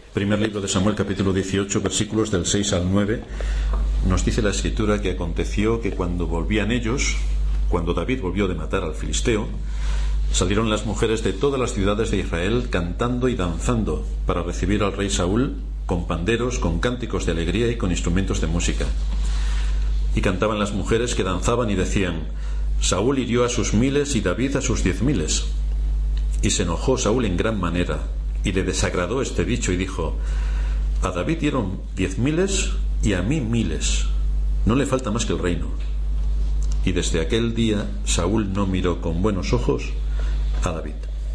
Primer libro de Samuel, capítulo 18, versículos del 6 al 9, nos dice la escritura que aconteció que cuando volvían ellos, cuando David volvió de matar al filisteo, salieron las mujeres de todas las ciudades de Israel cantando y danzando para recibir al rey Saúl con panderos, con cánticos de alegría y con instrumentos de música. Y cantaban las mujeres que danzaban y decían: Saúl hirió a sus 1000 y David a sus 10.000. Y se enojó Saúl en gran manera, y le desagradó este dicho, y dijo: a David dieron 10.000 y a mí 1000. No le falta más que el reino. Y desde aquel día Saúl no miró con buenos ojos a David.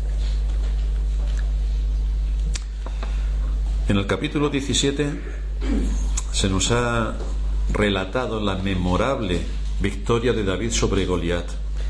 En el capítulo 17 se nos ha relatado la memorable victoria de David sobre Goliat,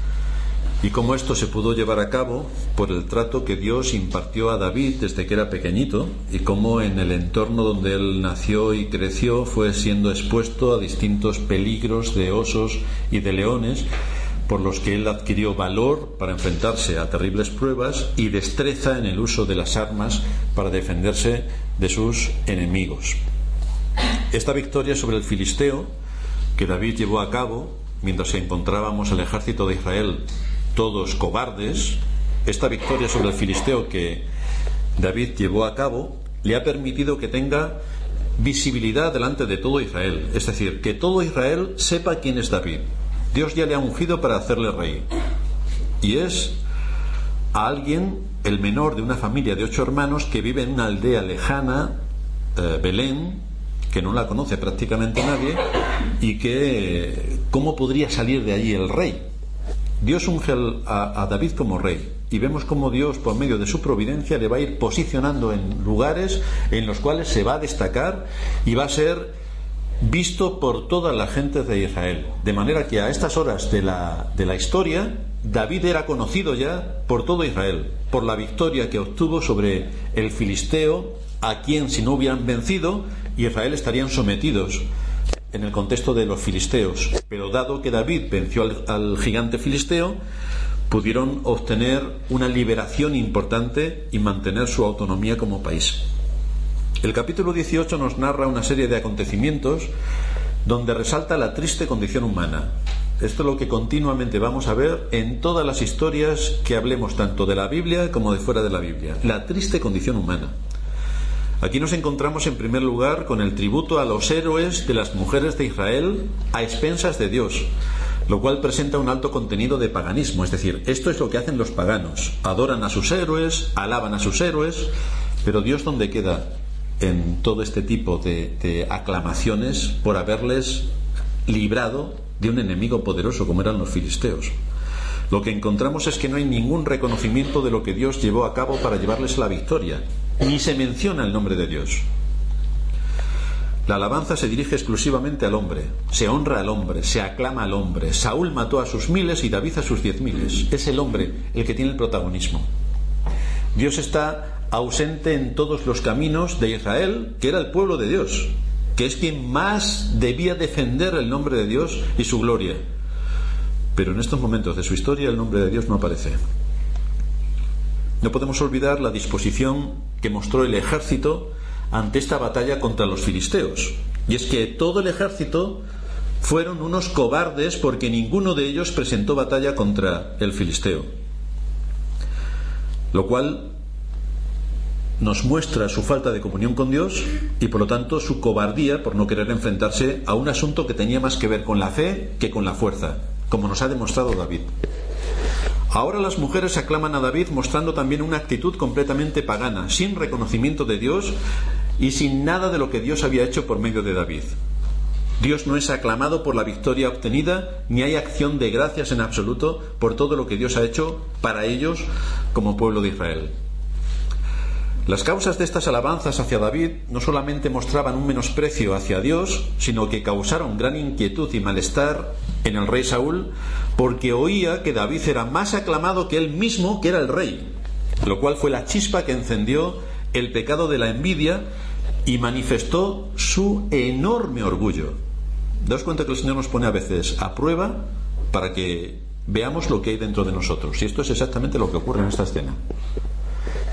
y cómo esto se pudo llevar a cabo por el trato que Dios impartió a David desde que era pequeñito, y cómo en el entorno donde él nació y creció fue siendo expuesto a distintos peligros de osos y de leones, por los que él adquirió valor para enfrentarse a terribles pruebas y destreza en el uso de las armas para defenderse de sus enemigos. Esta victoria sobre el filisteo que David llevó a cabo mientras encontrábamos el ejército de Israel todos cobardes, esta victoria sobre el filisteo que David llevó a cabo le ha permitido que tenga visibilidad delante de todo Israel, es decir, que todo Israel sepa quién es David. Dios ya le ha ungido para hacerle rey, y es a alguien, el menor de una familia de 8 hermanos, que vive en una aldea lejana, Belén, que no la conoce prácticamente nadie, y que ¿cómo podría salir de allí el rey? Dios unge a David como rey, y vemos cómo Dios, por medio de su providencia, le va a ir posicionando en lugares en los cuales se va a destacar y va a ser visto por toda la gente de Israel, de manera que a estas horas de la historia David era conocido ya por todo Israel por la victoria que obtuvo sobre el filisteo, a quien, si no hubieran vencido, Israel estarían sometidos en el contexto de los filisteos. Pero dado que David venció al gigante filisteo, pudieron obtener una liberación importante y mantener su autonomía como país. El capítulo 18 nos narra una serie de acontecimientos donde resalta la triste condición humana. Esto es lo que continuamente vamos a ver en todas las historias que hablemos, tanto de la Biblia como de fuera de la Biblia. La triste condición humana. Aquí nos encontramos en primer lugar con el tributo a los héroes de las mujeres de Israel a expensas de Dios, lo cual presenta un alto contenido de paganismo. Es decir, esto es lo que hacen los paganos: adoran a sus héroes, alaban a sus héroes, pero Dios, ¿dónde queda en todo este tipo de aclamaciones por haberles librado de un enemigo poderoso como eran los filisteos? Lo que encontramos es que no hay ningún reconocimiento de lo que Dios llevó a cabo para llevarles la victoria, ni se menciona el nombre de Dios. La alabanza se dirige exclusivamente al hombre, se honra al hombre, se aclama al hombre. Saúl mató a sus 1000 y David a sus 10.000. Es el hombre el que tiene el protagonismo. Dios está ausente en todos los caminos de Israel, que era el pueblo de Dios, que es quien más debía defender el nombre de Dios y su gloria. Pero en estos momentos de su historia el nombre de Dios no aparece. No podemos olvidar la disposición que mostró el ejército ante esta batalla contra los filisteos, y es que todo el ejército fueron unos cobardes, porque ninguno de ellos presentó batalla contra el filisteo, lo cual nos muestra su falta de comunión con Dios y por lo tanto su cobardía por no querer enfrentarse a un asunto que tenía más que ver con la fe que con la fuerza, como nos ha demostrado David. Ahora las mujeres aclaman a David mostrando también una actitud completamente pagana, sin reconocimiento de Dios y sin nada de lo que Dios había hecho por medio de David. Dios no es aclamado por la victoria obtenida, ni hay acción de gracias en absoluto por todo lo que Dios ha hecho para ellos como pueblo de Israel. Las causas de estas alabanzas hacia David no solamente mostraban un menosprecio hacia Dios, sino que causaron gran inquietud y malestar en el rey Saúl, porque oía que David era más aclamado que él mismo, que era el rey, lo cual fue la chispa que encendió el pecado de la envidia y manifestó su enorme orgullo. Daos cuenta que el Señor nos pone a veces a prueba para que veamos lo que hay dentro de nosotros, y esto es exactamente lo que ocurre en esta escena.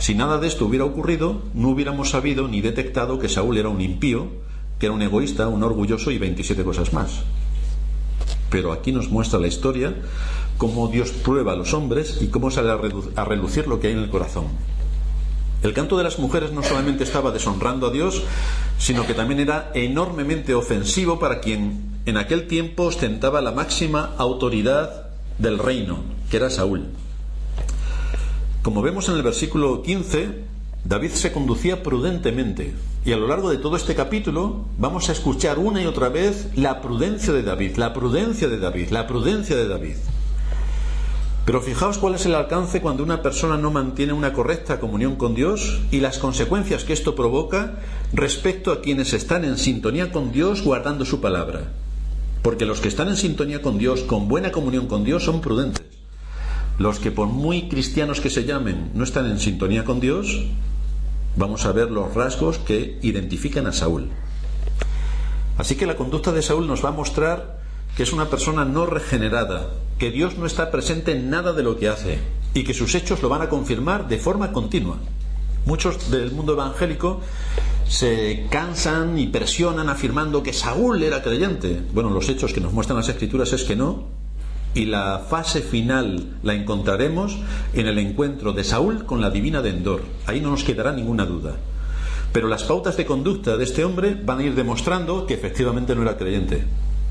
Si nada de esto hubiera ocurrido, no hubiéramos sabido ni detectado que Saúl era un impío, que era un egoísta, un orgulloso y 27 cosas más. Pero aquí nos muestra la historia, cómo Dios prueba a los hombres y cómo sale a relucir lo que hay en el corazón. El canto de las mujeres no solamente estaba deshonrando a Dios, sino que también era enormemente ofensivo para quien en aquel tiempo ostentaba la máxima autoridad del reino, que era Saúl. Como vemos en el versículo 15, David se conducía prudentemente, y a lo largo de todo este capítulo vamos a escuchar una y otra vez la prudencia de David, la prudencia de David, la prudencia de David. Pero fijaos cuál es el alcance cuando una persona no mantiene una correcta comunión con Dios y las consecuencias que esto provoca respecto a quienes están en sintonía con Dios guardando su palabra. Porque los que están en sintonía con Dios, con buena comunión con Dios, son prudentes. Los que por muy cristianos que se llamen no están en sintonía con Dios, vamos a ver los rasgos que identifican a Saúl. Así que la conducta de Saúl nos va a mostrar que es una persona no regenerada, que Dios no está presente en nada de lo que hace y que sus hechos lo van a confirmar de forma continua. Muchos del mundo evangélico se cansan y presionan afirmando que Saúl era creyente. Bueno, los hechos que nos muestran las Escrituras es que no, y la fase final la encontraremos en el encuentro de Saúl con la divina de Endor. Ahí no nos quedará ninguna duda. Pero las pautas de conducta de este hombre van a ir demostrando que efectivamente no era creyente.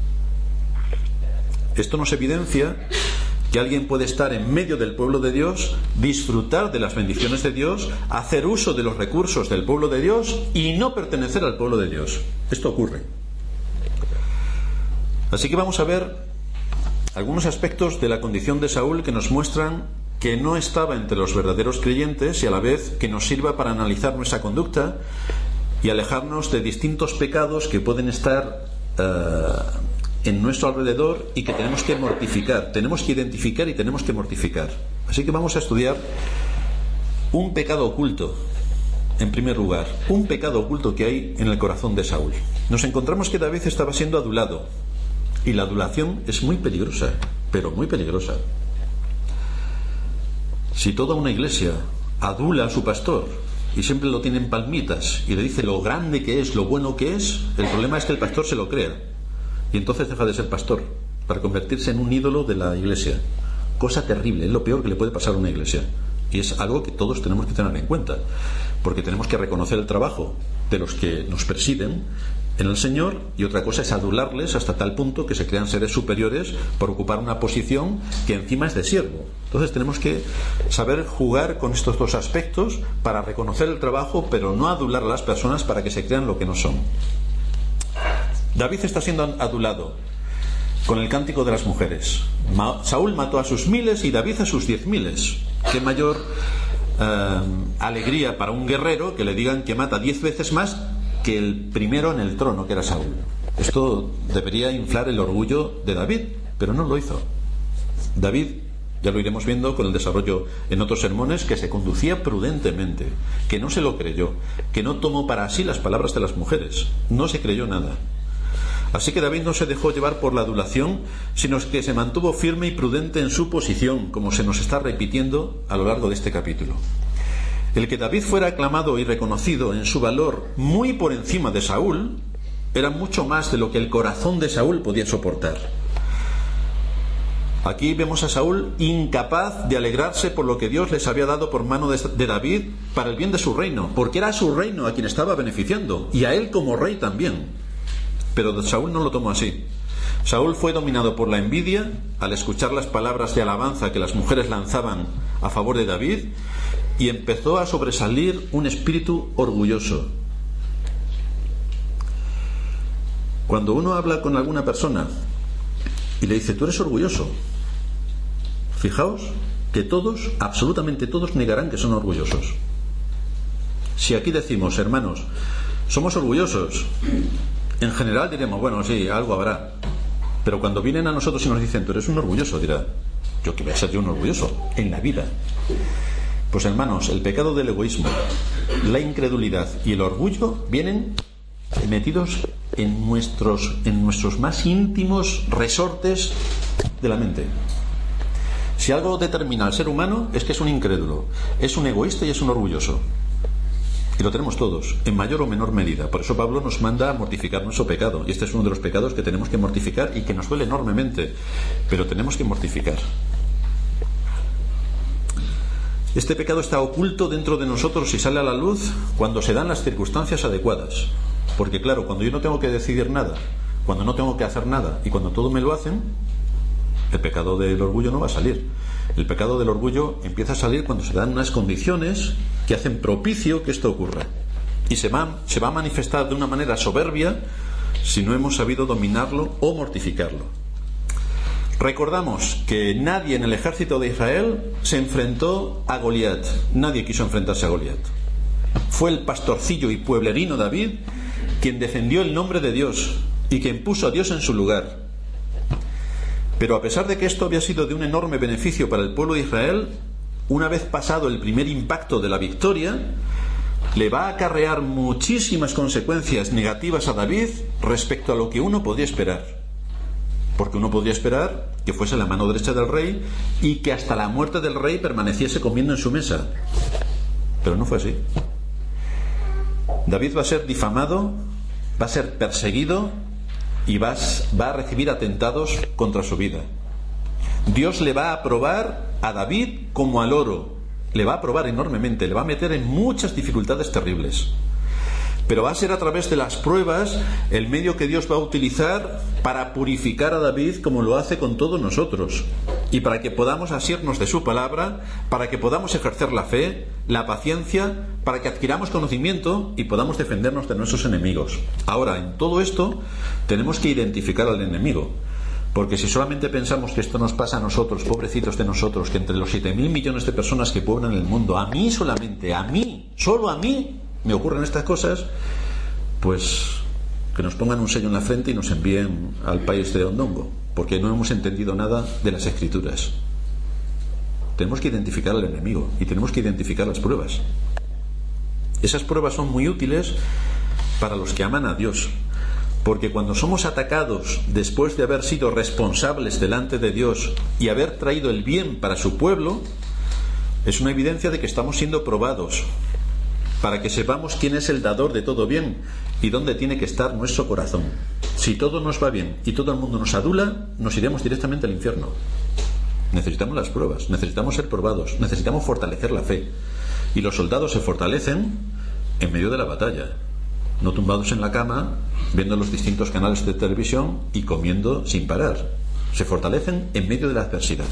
Esto nos evidencia que alguien puede estar en medio del pueblo de Dios, disfrutar de las bendiciones de Dios, hacer uso de los recursos del pueblo de Dios y no pertenecer al pueblo de Dios. Esto ocurre. Así que vamos a ver algunos aspectos de la condición de Saúl que nos muestran que no estaba entre los verdaderos creyentes y a la vez que nos sirva para analizar nuestra conducta y alejarnos de distintos pecados que pueden estar en nuestro alrededor y que tenemos que mortificar, tenemos que identificar y tenemos que mortificar. Así que vamos a estudiar un pecado oculto. En primer lugar, un pecado oculto que hay en el corazón de Saúl. Nos encontramos que David estaba siendo adulado, y la adulación es muy peligrosa, pero muy peligrosa. Si toda una iglesia adula a su pastor y siempre lo tiene en palmitas y le dice lo grande que es, lo bueno que es, el problema es que el pastor se lo crea y entonces deja de ser pastor para convertirse en un ídolo de la iglesia. Cosa terrible, es lo peor que le puede pasar a una iglesia, y es algo que todos tenemos que tener en cuenta, porque tenemos que reconocer el trabajo de los que nos presiden en el Señor, y otra cosa es adularles hasta tal punto que se crean seres superiores por ocupar una posición que encima es de siervo. Entonces tenemos que saber jugar con estos dos aspectos para reconocer el trabajo, pero no adular a las personas para que se crean lo que no son. David está siendo adulado con el cántico de las mujeres. Saúl mató a sus 1000 y David a sus 10.000. Qué mayor alegría para un guerrero que le digan que mata 10 veces más que el primero en el trono, que era Saúl. Esto debería inflar el orgullo de David, pero no lo hizo. David, ya lo iremos viendo con el desarrollo en otros sermones, que se conducía prudentemente, que no se lo creyó, que no tomó para sí las palabras de las mujeres, no se creyó nada. Así que David no se dejó llevar por la adulación, sino que se mantuvo firme y prudente en su posición, como se nos está repitiendo a lo largo de este capítulo. El que David fuera aclamado y reconocido en su valor muy por encima de Saúl era mucho más de lo que el corazón de Saúl podía soportar. Aquí vemos a Saúl incapaz de alegrarse por lo que Dios les había dado por mano de David para el bien de su reino, porque era a su reino a quien estaba beneficiando, y a él como rey también. Pero Saúl no lo tomó así. Saúl fue dominado por la envidia al escuchar las palabras de alabanza que las mujeres lanzaban a favor de David, y empezó a sobresalir un espíritu orgulloso. Cuando uno habla con alguna persona y le dice, tú eres orgulloso, fijaos que todos, absolutamente todos, negarán que son orgullosos. Si aquí decimos, hermanos, somos orgullosos, en general diremos, bueno, sí, algo habrá. Pero cuando vienen a nosotros y nos dicen, tú eres un orgulloso, dirá, ¿yo qué voy a ser yo un orgulloso en la vida? Pues hermanos, el pecado del egoísmo, la incredulidad y el orgullo vienen metidos en nuestros más íntimos resortes de la mente. Si algo determina al ser humano es que es un incrédulo, es un egoísta y es un orgulloso. Y lo tenemos todos, en mayor o menor medida. Por eso Pablo nos manda a mortificar nuestro pecado. Y este es uno de los pecados que tenemos que mortificar y que nos duele enormemente. Pero tenemos que mortificar. Este pecado está oculto dentro de nosotros y sale a la luz cuando se dan las circunstancias adecuadas. Porque claro, cuando yo no tengo que decidir nada, cuando no tengo que hacer nada y cuando todo me lo hacen, el pecado del orgullo no va a salir. El pecado del orgullo empieza a salir cuando se dan unas condiciones que hacen propicio que esto ocurra. Y se va a manifestar de una manera soberbia si no hemos sabido dominarlo o mortificarlo. Recordamos que nadie en el ejército de Israel se enfrentó a Goliat. Nadie quiso enfrentarse a Goliat. Fue el pastorcillo y pueblerino David quien defendió el nombre de Dios y quien puso a Dios en su lugar. Pero a pesar de que esto había sido de un enorme beneficio para el pueblo de Israel, una vez pasado el primer impacto de la victoria, le va a acarrear muchísimas consecuencias negativas a David respecto a lo que uno podía esperar. Porque uno podría esperar que fuese la mano derecha del rey y que hasta la muerte del rey permaneciese comiendo en su mesa. Pero no fue así. David va a ser difamado, va a ser perseguido y va a recibir atentados contra su vida. Dios le va a probar a David como al oro. Le va a probar enormemente, le va a meter en muchas dificultades terribles. Pero va a ser a través de las pruebas el medio que Dios va a utilizar para purificar a David como lo hace con todos nosotros. Y para que podamos asirnos de su palabra, para que podamos ejercer la fe, la paciencia, para que adquiramos conocimiento y podamos defendernos de nuestros enemigos. Ahora, en todo esto tenemos que identificar al enemigo. Porque si solamente pensamos que esto nos pasa a nosotros, pobrecitos de nosotros, que entre los 7.000 millones de personas que pueblan el mundo, a mí solamente, a mí, solo a mí, me ocurren estas cosas, pues que nos pongan un sello en la frente y nos envíen al país de Ondongo, porque no hemos entendido nada de las Escrituras. Tenemos que identificar al enemigo y tenemos que identificar las pruebas. Esas pruebas son muy útiles para los que aman a Dios, porque cuando somos atacados después de haber sido responsables delante de Dios y haber traído el bien para su pueblo, es una evidencia de que estamos siendo probados, para que sepamos quién es el dador de todo bien y dónde tiene que estar nuestro corazón. Si todo nos va bien y todo el mundo nos adula, nos iremos directamente al infierno. Necesitamos las pruebas, necesitamos ser probados, necesitamos fortalecer la fe. Y los soldados se fortalecen en medio de la batalla, no tumbados en la cama, viendo los distintos canales de televisión y comiendo sin parar. Se fortalecen en medio de la adversidad.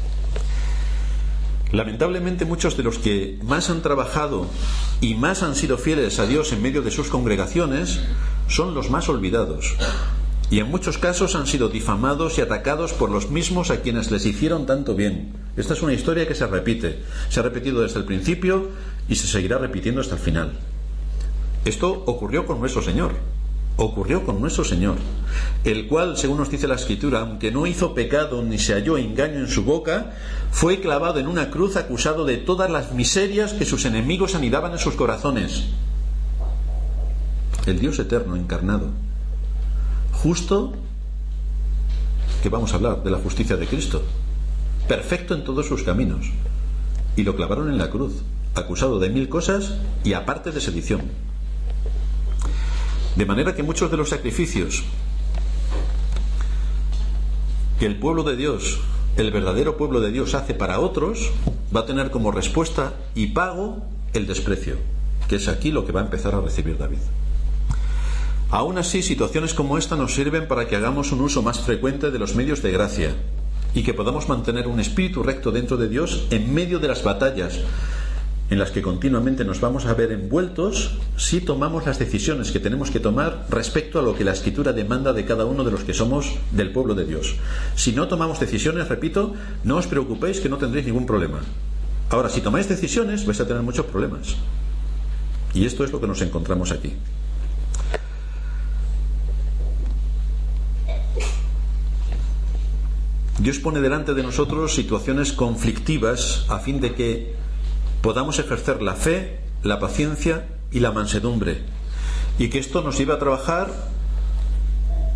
Lamentablemente, muchos de los que más han trabajado y más han sido fieles a Dios en medio de sus congregaciones son los más olvidados. Y en muchos casos han sido difamados y atacados por los mismos a quienes les hicieron tanto bien. Esta es una historia que se repite. Se ha repetido desde el principio y se seguirá repitiendo hasta el final. Esto ocurrió con nuestro Señor. Ocurrió con nuestro Señor, el cual, según nos dice la Escritura, aunque no hizo pecado ni se halló engaño en su boca, fue clavado en una cruz acusado de todas las miserias que sus enemigos anidaban en sus corazones. El Dios eterno encarnado, justo, que vamos a hablar de la justicia de Cristo, perfecto en todos sus caminos, y lo clavaron en la cruz, acusado de 1000 cosas y aparte de sedición. De manera que muchos de los sacrificios que el pueblo de Dios, el verdadero pueblo de Dios, hace para otros, va a tener como respuesta y pago el desprecio, que es aquí lo que va a empezar a recibir David. Aún así, situaciones como esta nos sirven para que hagamos un uso más frecuente de los medios de gracia y que podamos mantener un espíritu recto dentro de Dios en medio de las batallas en las que continuamente nos vamos a ver envueltos si tomamos las decisiones que tenemos que tomar respecto a lo que la Escritura demanda de cada uno de los que somos del pueblo de Dios. Si no tomamos decisiones, repito, no os preocupéis, que no tendréis ningún problema. Ahora, si tomáis decisiones, vais a tener muchos problemas. Y esto es lo que nos encontramos aquí. Dios pone delante de nosotros situaciones conflictivas a fin de que podamos ejercer la fe, la paciencia y la mansedumbre, y que esto nos lleve a trabajar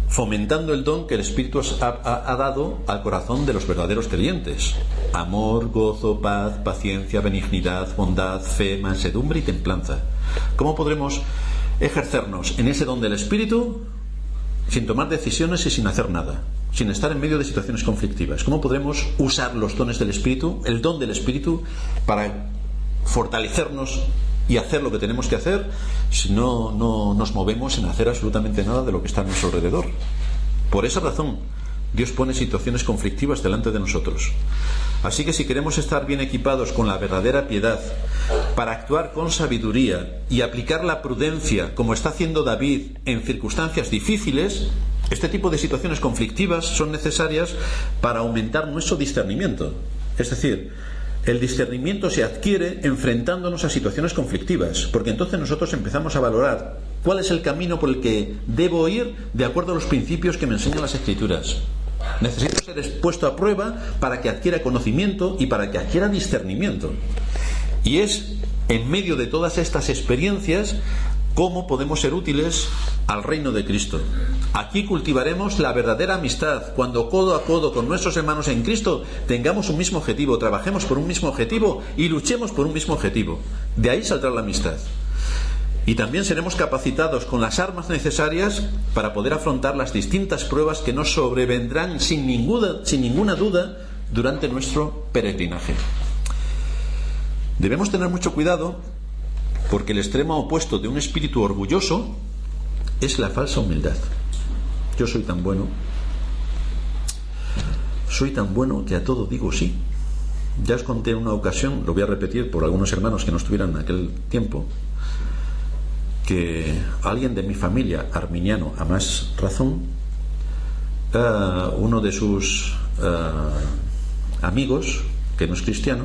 fomentando el don que el Espíritu ha dado al corazón de los verdaderos creyentes: amor, gozo, paz, paciencia, benignidad, bondad, fe, mansedumbre y templanza. ¿Cómo podremos ejercernos en ese don del Espíritu sin tomar decisiones y sin hacer nada, sin estar en medio de situaciones conflictivas? ¿Cómo podremos usar los dones del Espíritu, el don del Espíritu, para fortalecernos y hacer lo que tenemos que hacer si no nos movemos en hacer absolutamente nada de lo que está a nuestro alrededor? Por esa razón Dios pone situaciones conflictivas delante de nosotros. Así que si queremos estar bien equipados con la verdadera piedad, para actuar con sabiduría y aplicar la prudencia como está haciendo David en circunstancias difíciles, este tipo de situaciones conflictivas son necesarias para aumentar nuestro discernimiento. Es decir, el discernimiento se adquiere enfrentándonos a situaciones conflictivas, porque entonces nosotros empezamos a valorar cuál es el camino por el que debo ir de acuerdo a los principios que me enseñan las Escrituras. Necesito ser puesto a prueba para que adquiera conocimiento y para que adquiera discernimiento. Y es en medio de todas estas experiencias cómo podemos ser útiles al reino de Cristo. Aquí cultivaremos la verdadera amistad, cuando codo a codo con nuestros hermanos en Cristo tengamos un mismo objetivo, trabajemos por un mismo objetivo y luchemos por un mismo objetivo. De ahí saldrá la amistad. Y también seremos capacitados con las armas necesarias para poder afrontar las distintas pruebas que nos sobrevendrán sin ninguna duda durante nuestro peregrinaje. Debemos tener mucho cuidado, porque el extremo opuesto de un espíritu orgulloso es la falsa humildad. Yo soy tan bueno que a todo digo sí. Ya os conté en una ocasión, lo voy a repetir por algunos hermanos que no estuvieran en aquel tiempo, que alguien de mi familia, arminiano a más razón, uno de sus amigos, que no es cristiano,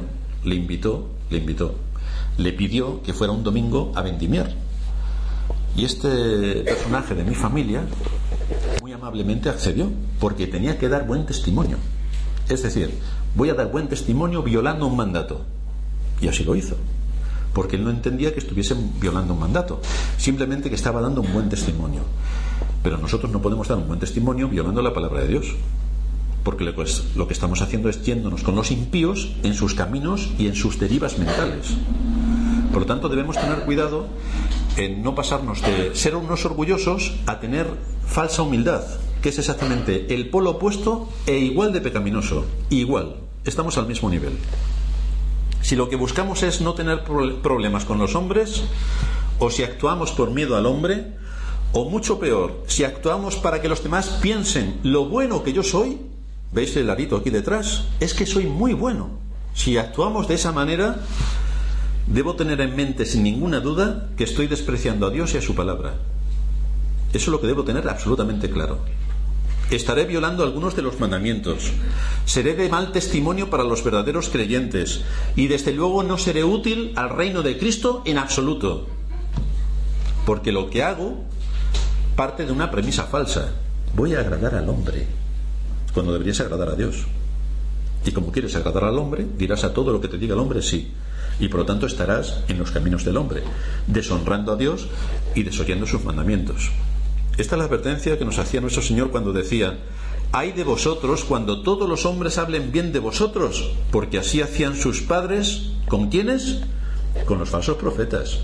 le pidió que fuera un domingo a vendimiar. Y este personaje de mi familia muy amablemente accedió, porque tenía que dar buen testimonio. Es decir, voy a dar buen testimonio violando un mandato. Y así lo hizo, porque él no entendía que estuviesen violando un mandato, simplemente que estaba dando un buen testimonio. Pero nosotros no podemos dar un buen testimonio violando la palabra de Dios, porque lo que estamos haciendo es yéndonos con los impíos en sus caminos y en sus derivas mentales. Por lo tanto, debemos tener cuidado en no pasarnos de ser unos orgullosos a tener falsa humildad, que es exactamente el polo opuesto e igual de pecaminoso. Igual, estamos al mismo nivel. Si lo que buscamos es no tener problemas con los hombres, o si actuamos por miedo al hombre, o mucho peor, si actuamos para que los demás piensen lo bueno que yo soy, ¿veis el arito aquí detrás? Es que soy muy bueno. Si actuamos de esa manera, debo tener en mente sin ninguna duda que estoy despreciando a Dios y a su palabra. Eso es lo que debo tener absolutamente claro. Estaré violando algunos de los mandamientos, seré de mal testimonio para los verdaderos creyentes, y desde luego no seré útil al reino de Cristo en absoluto, porque lo que hago parte de una premisa falsa: voy a agradar al hombre, cuando deberías agradar a Dios. Y como quieres agradar al hombre, dirás a todo lo que te diga el hombre sí, y por lo tanto estarás en los caminos del hombre, deshonrando a Dios y desoyendo sus mandamientos. Esta es la advertencia que nos hacía nuestro Señor cuando decía: ay de vosotros cuando todos los hombres hablen bien de vosotros, porque así hacían sus padres. ¿Con quiénes? Con los falsos profetas.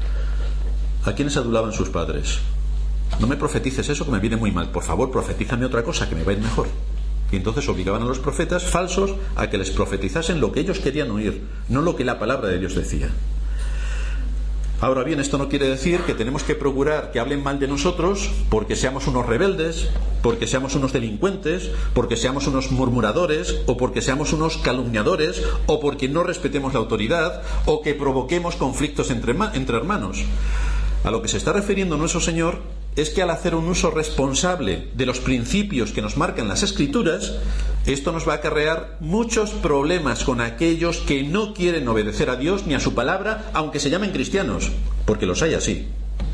¿A quiénes adulaban sus padres? No me profetices eso, que me viene muy mal. Por favor, profetízame otra cosa, que me va a ir mejor. Y entonces obligaban a los profetas falsos a que les profetizasen lo que ellos querían oír, no lo que la palabra de Dios decía. Ahora bien, esto no quiere decir que tenemos que procurar que hablen mal de nosotros porque seamos unos rebeldes, porque seamos unos delincuentes, porque seamos unos murmuradores, o porque seamos unos calumniadores, o porque no respetemos la autoridad, o que provoquemos conflictos entre hermanos. A lo que se está refiriendo nuestro Señor es que al hacer un uso responsable de los principios que nos marcan las Escrituras, esto nos va a acarrear muchos problemas con aquellos que no quieren obedecer a Dios ni a su palabra, aunque se llamen cristianos, porque los hay así.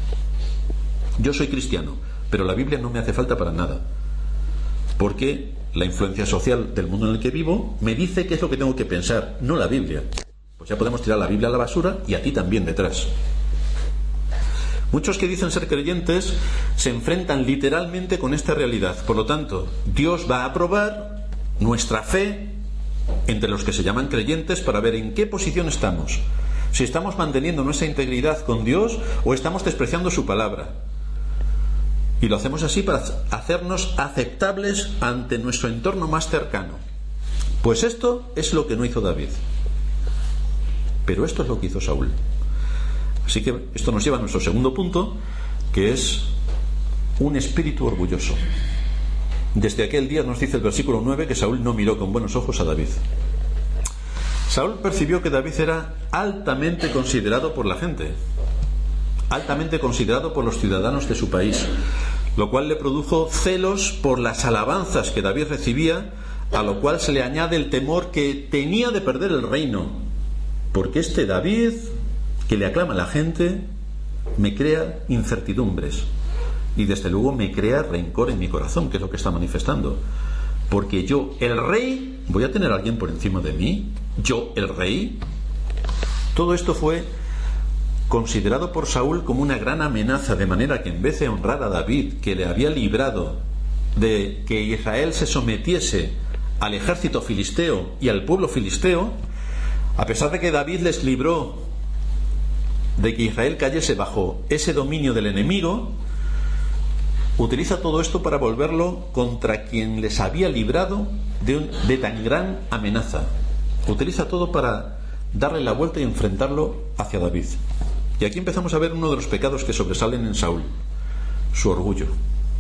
Yo soy cristiano, pero la Biblia no me hace falta para nada, porque la influencia social del mundo en el que vivo me dice qué es lo que tengo que pensar, no la Biblia. Pues ya podemos tirar la Biblia a la basura y a ti también detrás. Muchos que dicen ser creyentes se enfrentan literalmente con esta realidad. Por lo tanto, Dios va a probar nuestra fe entre los que se llaman creyentes para ver en qué posición estamos. Si estamos manteniendo nuestra integridad con Dios o estamos despreciando su palabra. Y lo hacemos así para hacernos aceptables ante nuestro entorno más cercano. Pues esto es lo que no hizo David. Pero esto es lo que hizo Saúl. Así que esto nos lleva a nuestro segundo punto, que es un espíritu orgulloso. Desde aquel día nos dice el versículo 9 que Saúl no miró con buenos ojos a David. Saúl percibió que David era altamente considerado por la gente, altamente considerado por los ciudadanos de su país, lo cual le produjo celos por las alabanzas que David recibía, a lo cual se le añade el temor que tenía de perder el reino, porque este David que le aclama a la gente me crea incertidumbres y desde luego me crea rencor en mi corazón, que es lo que está manifestando, porque yo, el rey, voy a tener a alguien por encima de mí, yo, el rey. Todo esto fue considerado por Saúl como una gran amenaza, de manera que en vez de honrar a David, que le había librado de que Israel se sometiese al ejército filisteo y al pueblo filisteo, a pesar de que David les libró de que Israel cayese bajo ese dominio del enemigo, utiliza todo esto para volverlo contra quien les había librado de tan gran amenaza. Utiliza todo para darle la vuelta y enfrentarlo hacia David. Y aquí empezamos a ver uno de los pecados que sobresalen en Saúl: su orgullo.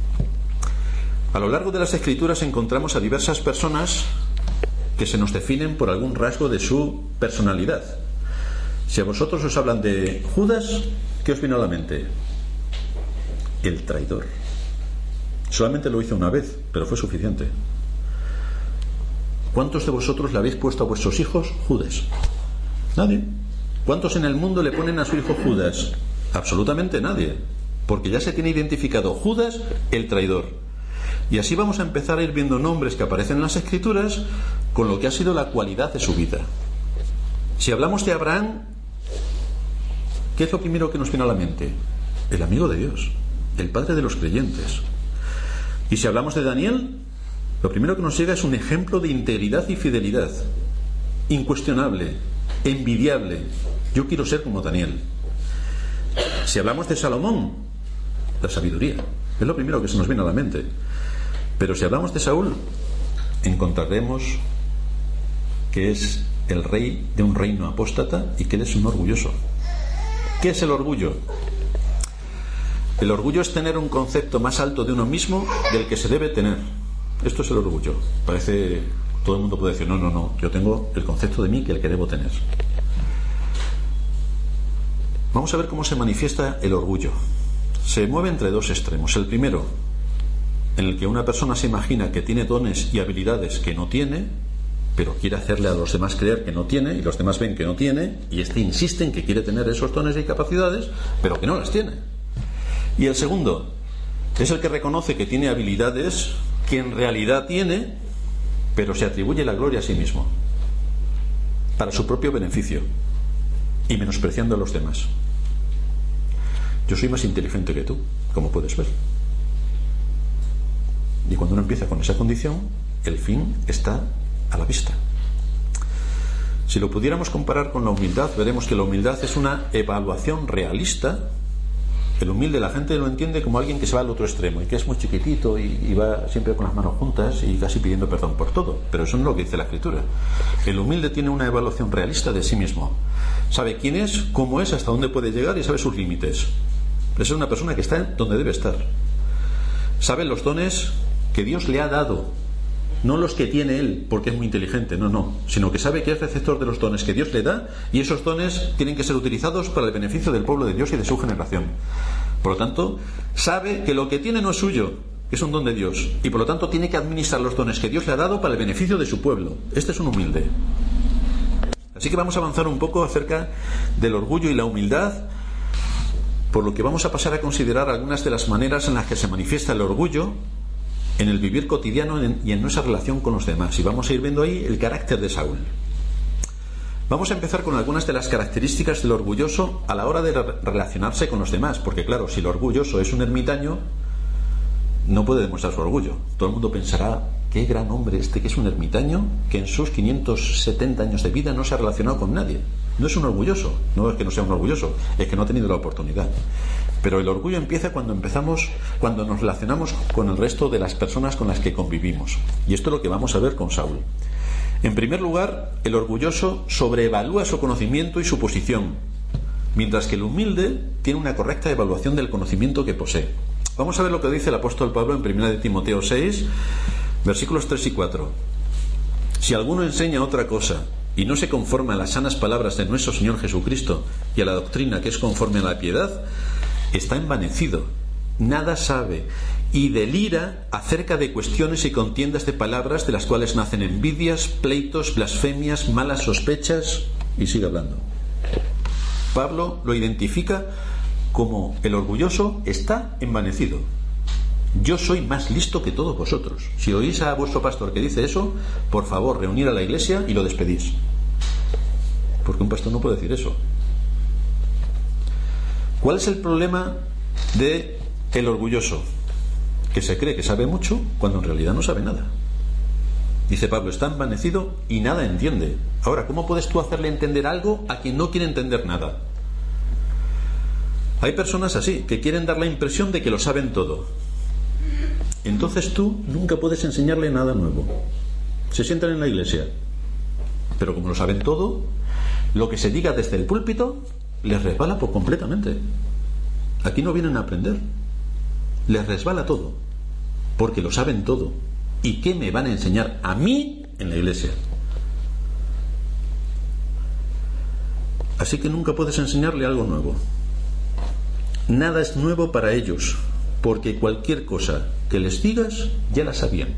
A lo largo de las Escrituras encontramos a diversas personas que se nos definen por algún rasgo de su personalidad. Si a vosotros os hablan de Judas, ¿qué os viene a la mente? El traidor. Solamente lo hizo una vez, pero fue suficiente. ¿Cuántos de vosotros le habéis puesto a vuestros hijos Judas? Nadie. ¿Cuántos en el mundo le ponen a su hijo Judas? Absolutamente nadie, porque ya se tiene identificado Judas, el traidor. Y así vamos a empezar a ir viendo nombres que aparecen en las Escrituras con lo que ha sido la cualidad de su vida. Si hablamos de Abraham, ¿qué es lo primero que nos viene a la mente? El amigo de Dios, el padre de los creyentes. Y si hablamos de Daniel, lo primero que nos llega es un ejemplo de integridad y fidelidad, incuestionable, envidiable. Yo quiero ser como Daniel. Si hablamos de Salomón, la sabiduría, es lo primero que se nos viene a la mente. Pero si hablamos de Saúl, encontraremos que es el rey de un reino apóstata y que él es un orgulloso. ¿Qué es el orgullo? El orgullo es tener un concepto más alto de uno mismo del que se debe tener. Esto es el orgullo. Parece, todo el mundo puede decir, no, yo tengo el concepto de mí que el que debo tener. Vamos a ver cómo se manifiesta el orgullo. Se mueve entre dos extremos. El primero, en el que una persona se imagina que tiene dones y habilidades que no tiene, pero quiere hacerle a los demás creer que no tiene, y los demás ven que no tiene, y este insiste en que quiere tener esos dones y capacidades, pero que no las tiene. Y el segundo es el que reconoce que tiene habilidades que en realidad tiene, pero se atribuye la gloria a sí mismo, para su propio beneficio, y menospreciando a los demás. Yo soy más inteligente que tú, como puedes ver. Y cuando uno empieza con esa condición, el fin está a la vista. Si lo pudiéramos comparar con la humildad, veremos que la humildad es una evaluación realista. El humilde, la gente lo entiende como alguien que se va al otro extremo y que es muy chiquitito y va siempre con las manos juntas y casi pidiendo perdón por todo, pero eso no es lo que dice la Escritura. El humilde tiene una evaluación realista de sí mismo, sabe quién es, cómo es, hasta dónde puede llegar y sabe sus límites. Esa es una persona que está donde debe estar, sabe los dones que Dios le ha dado, no los que tiene él porque es muy inteligente, no, sino que sabe que es receptor de los dones que Dios le da, y esos dones tienen que ser utilizados para el beneficio del pueblo de Dios y de su generación. Por lo tanto, sabe que lo que tiene no es suyo, que es un don de Dios, y por lo tanto tiene que administrar los dones que Dios le ha dado para el beneficio de su pueblo. Este es un humilde. Así que vamos a avanzar un poco acerca del orgullo y la humildad, por lo que vamos a pasar a considerar algunas de las maneras en las que se manifiesta el orgullo en el vivir cotidiano y en nuestra relación con los demás, y vamos a ir viendo ahí el carácter de Saúl. Vamos a empezar con algunas de las características del orgulloso a la hora de relacionarse con los demás, porque claro, si el orgulloso es un ermitaño, no puede demostrar su orgullo. Todo el mundo pensará, qué gran hombre este que es un ermitaño, que en sus 570 años de vida no se ha relacionado con nadie. No es un orgulloso, no es que no sea un orgulloso, es que no ha tenido la oportunidad. Pero el orgullo empieza cuando nos relacionamos con el resto de las personas con las que convivimos. Y esto es lo que vamos a ver con Saúl. En primer lugar, el orgulloso sobreevalúa su conocimiento y su posición, mientras que el humilde tiene una correcta evaluación del conocimiento que posee. Vamos a ver lo que dice el apóstol Pablo en 1 de Timoteo 6, versículos 3 y 4. Si alguno enseña otra cosa y no se conforma a las sanas palabras de nuestro Señor Jesucristo y a la doctrina que es conforme a la piedad, está envanecido, nada sabe y delira acerca de cuestiones y contiendas de palabras de las cuales nacen envidias, pleitos, blasfemias, malas sospechas, y sigue hablando. Pablo lo identifica como el orgulloso está envanecido. Yo soy más listo que todos vosotros. Si oís a vuestro pastor que dice eso, por favor, reunir a la iglesia y lo despedís. Porque un pastor no puede decir eso. ¿Cuál es el problema del orgulloso? Que se cree que sabe mucho cuando en realidad no sabe nada. Dice Pablo, está envanecido y nada entiende. Ahora, ¿cómo puedes tú hacerle entender algo a quien no quiere entender nada? Hay personas así, que quieren dar la impresión de que lo saben todo. Entonces tú nunca puedes enseñarle nada nuevo. Se sientan en la iglesia, pero como lo saben todo, lo que se diga desde el púlpito les resbala por completamente. Aquí no vienen a aprender, les resbala todo, porque lo saben todo. ¿Y qué me van a enseñar a mí en la iglesia? Así que nunca puedes enseñarle algo nuevo. Nada es nuevo para ellos, porque cualquier cosa que les digas ya la sabían.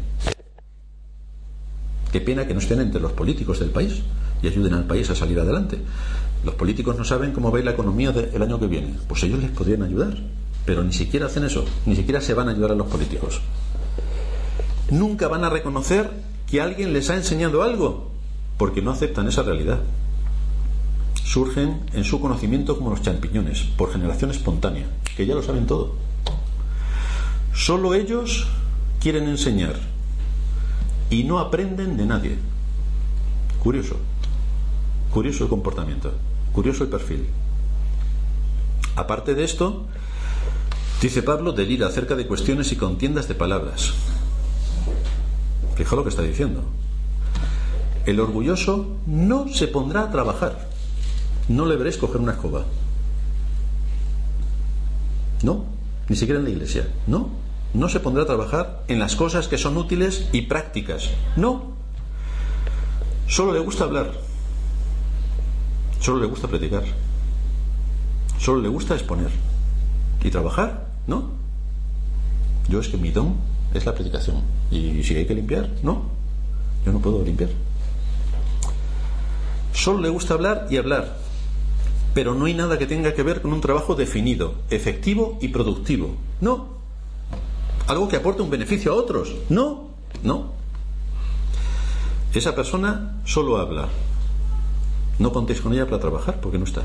Qué pena que no estén entre los políticos del país y ayuden al país a salir adelante. Los políticos no saben cómo va a ir la economía el año que viene. Pues ellos les podrían ayudar, pero ni siquiera hacen eso, ni siquiera se van a ayudar a los políticos. Nunca van a reconocer que alguien les ha enseñado algo, porque no aceptan esa realidad. Surgen en su conocimiento como los champiñones, por generación espontánea, que ya lo saben todo. Solo ellos quieren enseñar y no aprenden de nadie. Curioso el comportamiento, curioso el perfil. Aparte de esto, dice Pablo, delira acerca de cuestiones y contiendas de palabras. Fijaos lo que está diciendo. El orgulloso no se pondrá a trabajar. No le veréis coger una escoba. No, ni siquiera en la iglesia. No se pondrá a trabajar en las cosas que son útiles y prácticas. No. Solo le gusta hablar. Solo le gusta predicar. Solo le gusta exponer. ¿Y trabajar? No. Yo es que mi don es la predicación. ¿Y si hay que limpiar? No. Yo no puedo limpiar. Solo le gusta hablar y hablar. Pero no hay nada que tenga que ver con un trabajo definido, efectivo y productivo. No. Algo que aporte un beneficio a otros. No. Esa persona solo habla. No contéis con ella para trabajar, porque no está.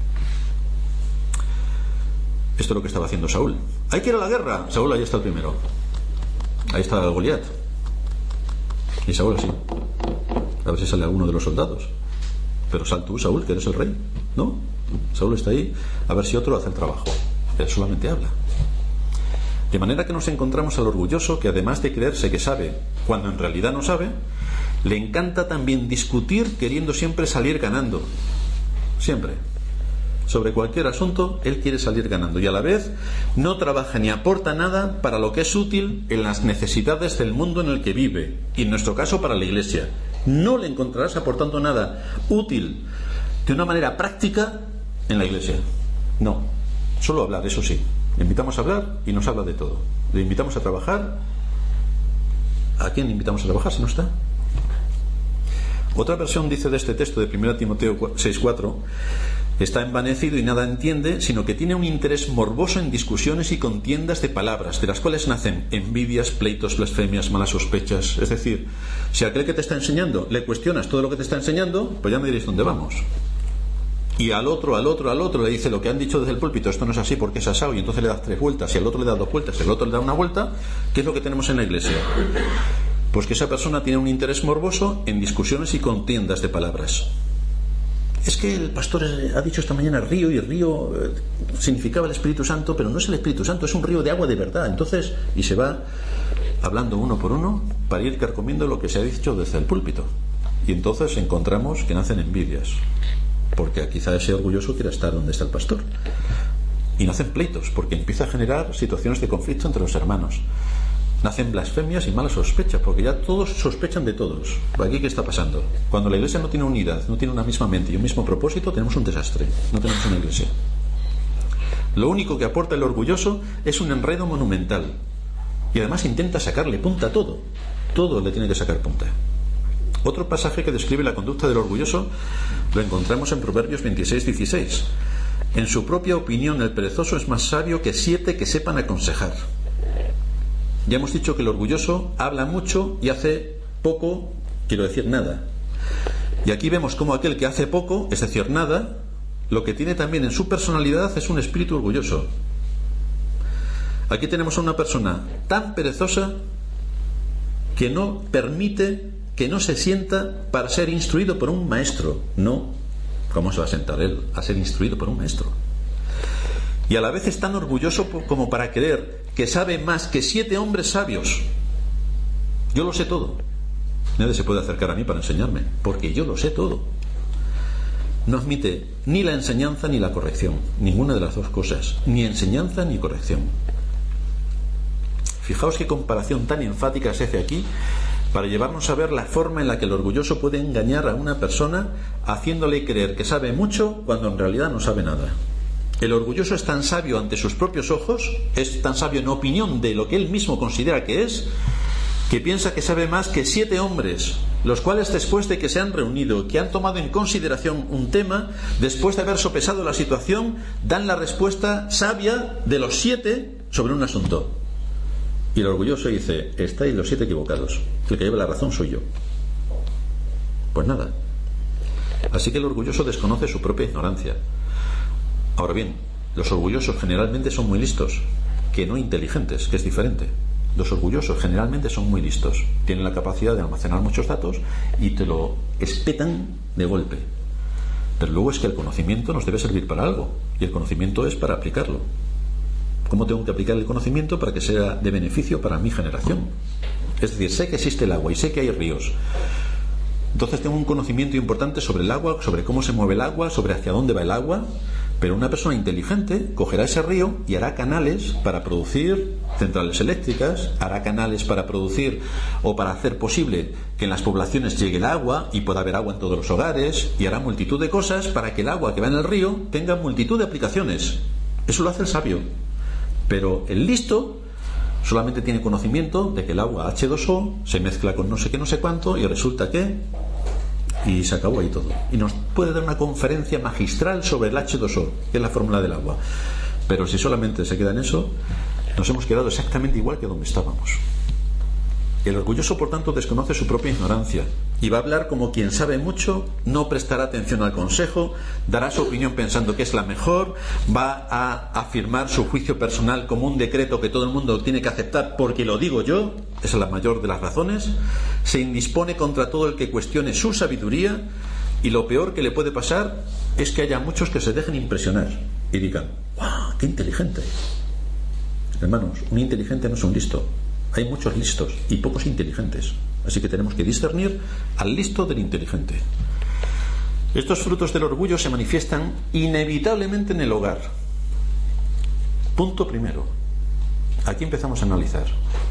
Esto es lo que estaba haciendo Saúl. Hay que ir a la guerra. Saúl, ahí está el primero. Ahí está Goliat. Y Saúl así. A ver si sale alguno de los soldados. Pero sal tú, Saúl, que eres el rey. No. Saúl está ahí. A ver si otro hace el trabajo. Él solamente habla. De manera que nos encontramos al orgulloso que, además de creerse que sabe cuando en realidad no sabe, le encanta también discutir, queriendo siempre salir ganando. Siempre. Sobre cualquier asunto, él quiere salir ganando. Y a la vez no trabaja ni aporta nada para lo que es útil en las necesidades del mundo en el que vive. Y en nuestro caso, para la iglesia. No le encontrarás aportando nada útil de una manera práctica en la iglesia. No. Solo hablar, eso sí. Le invitamos a hablar y nos habla de todo. Le invitamos a trabajar. ¿A quién le invitamos a trabajar si no está? Otra versión dice de este texto de 1 Timoteo 6:4: Está envanecido y nada entiende, sino que tiene un interés morboso en discusiones y contiendas de palabras, de las cuales nacen envidias, pleitos, blasfemias, malas sospechas. Es decir, si a aquel que te está enseñando le cuestionas todo lo que te está enseñando, pues ya me diréis dónde vamos. Y al otro le dice lo que han dicho desde el púlpito, esto no es así porque es asado, y entonces le das 3 vueltas, y al otro le das 2 vueltas, y al otro le da 1 vuelta. ¿Qué es lo que tenemos en la iglesia? Pues que esa persona tiene un interés morboso en discusiones y contiendas de palabras. Es que el pastor ha dicho esta mañana río, y río significaba el Espíritu Santo, pero no es el Espíritu Santo, es un río de agua de verdad. Entonces, y se va hablando uno por uno para ir carcomiendo lo que se ha dicho desde el púlpito. Y entonces encontramos que nacen envidias, porque quizá ese orgulloso quiera estar donde está el pastor. Y nacen pleitos, porque empieza a generar situaciones de conflicto entre los hermanos. Nacen blasfemias y malas sospechas, porque ya todos sospechan de todos. ¿Aquí qué está pasando? Cuando la iglesia no tiene unidad, no tiene una misma mente y un mismo propósito, tenemos un desastre. No tenemos una iglesia. Lo único que aporta el orgulloso es un enredo monumental. Y además intenta sacarle punta a todo. Todo le tiene que sacar punta. Otro pasaje que describe la conducta del orgulloso lo encontramos en Proverbios 26:16. En su propia opinión, el perezoso es más sabio que 7 que sepan aconsejar. Ya hemos dicho que el orgulloso habla mucho y hace poco, quiero decir nada. Y aquí vemos cómo aquel que hace poco, es decir, nada, lo que tiene también en su personalidad es un espíritu orgulloso. Aquí tenemos a una persona tan perezosa que no permite, que no se sienta para ser instruido por un maestro. No, ¿cómo se va a sentar él a ser instruido por un maestro? Y a la vez es tan orgulloso como para creer que sabe más que 7 hombres sabios. Yo lo sé todo. Nadie se puede acercar a mí para enseñarme, porque yo lo sé todo. No admite ni la enseñanza ni la corrección, ninguna de las dos cosas, ni enseñanza ni corrección. Fijaos qué comparación tan enfática se hace aquí para llevarnos a ver la forma en la que el orgulloso puede engañar a una persona haciéndole creer que sabe mucho cuando en realidad no sabe nada. El orgulloso es tan sabio ante sus propios ojos, es tan sabio en opinión de lo que él mismo considera que es, que piensa que sabe más que 7 hombres, los cuales después de que se han reunido, que han tomado en consideración un tema, después de haber sopesado la situación, dan la respuesta sabia de los 7 sobre un asunto. Y el orgulloso dice, estáis los 7 equivocados, el que lleva la razón soy yo. Pues nada. Así que el orgulloso desconoce su propia ignorancia. Ahora bien, los orgullosos generalmente son muy listos, que no inteligentes, que es diferente. Los orgullosos generalmente son muy listos, tienen la capacidad de almacenar muchos datos y te lo espetan de golpe. Pero luego es que el conocimiento nos debe servir para algo, y el conocimiento es para aplicarlo. ¿Cómo tengo que aplicar el conocimiento para que sea de beneficio para mi generación? Es decir, sé que existe el agua y sé que hay ríos. Entonces tengo un conocimiento importante sobre el agua, sobre cómo se mueve el agua, sobre hacia dónde va el agua. Pero una persona inteligente cogerá ese río y hará canales para producir centrales eléctricas, hará canales para producir o para hacer posible que en las poblaciones llegue el agua y pueda haber agua en todos los hogares, y hará multitud de cosas para que el agua que va en el río tenga multitud de aplicaciones. Eso lo hace el sabio. Pero el listo solamente tiene conocimiento de que el agua H2O se mezcla con no sé qué, no sé cuánto, y resulta que... y se acabó ahí todo. Y nos puede dar una conferencia magistral sobre el H2O, que es la fórmula del agua. Pero si solamente se queda en eso, nos hemos quedado exactamente igual que donde estábamos. El orgulloso, por tanto, desconoce su propia ignorancia y va a hablar como quien sabe mucho, no prestará atención al consejo, dará su opinión pensando que es la mejor, va a afirmar su juicio personal como un decreto que todo el mundo tiene que aceptar porque lo digo yo, esa es la mayor de las razones, se indispone contra todo el que cuestione su sabiduría, y lo peor que le puede pasar es que haya muchos que se dejen impresionar y digan, ¡guau, qué inteligente! Hermanos, un inteligente no es un listo. Hay muchos listos y pocos inteligentes. Así que tenemos que discernir al listo del inteligente. Estos frutos del orgullo se manifiestan inevitablemente en el hogar. Punto primero. Aquí empezamos a analizar.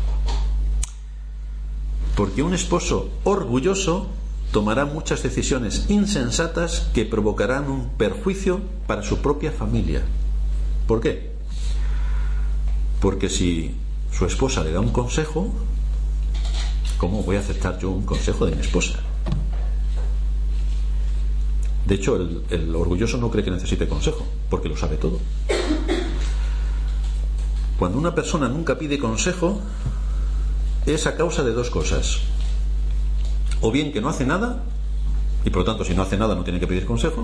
Porque un esposo orgulloso tomará muchas decisiones insensatas que provocarán un perjuicio para su propia familia. ¿Por qué? Porque si su esposa le da un consejo, ¿cómo voy a aceptar yo un consejo de mi esposa? De hecho, el orgulloso no cree que necesite consejo, porque lo sabe todo. Cuando una persona nunca pide consejo, es a causa de dos cosas. O bien que no hace nada, y por lo tanto si no hace nada no tiene que pedir consejo,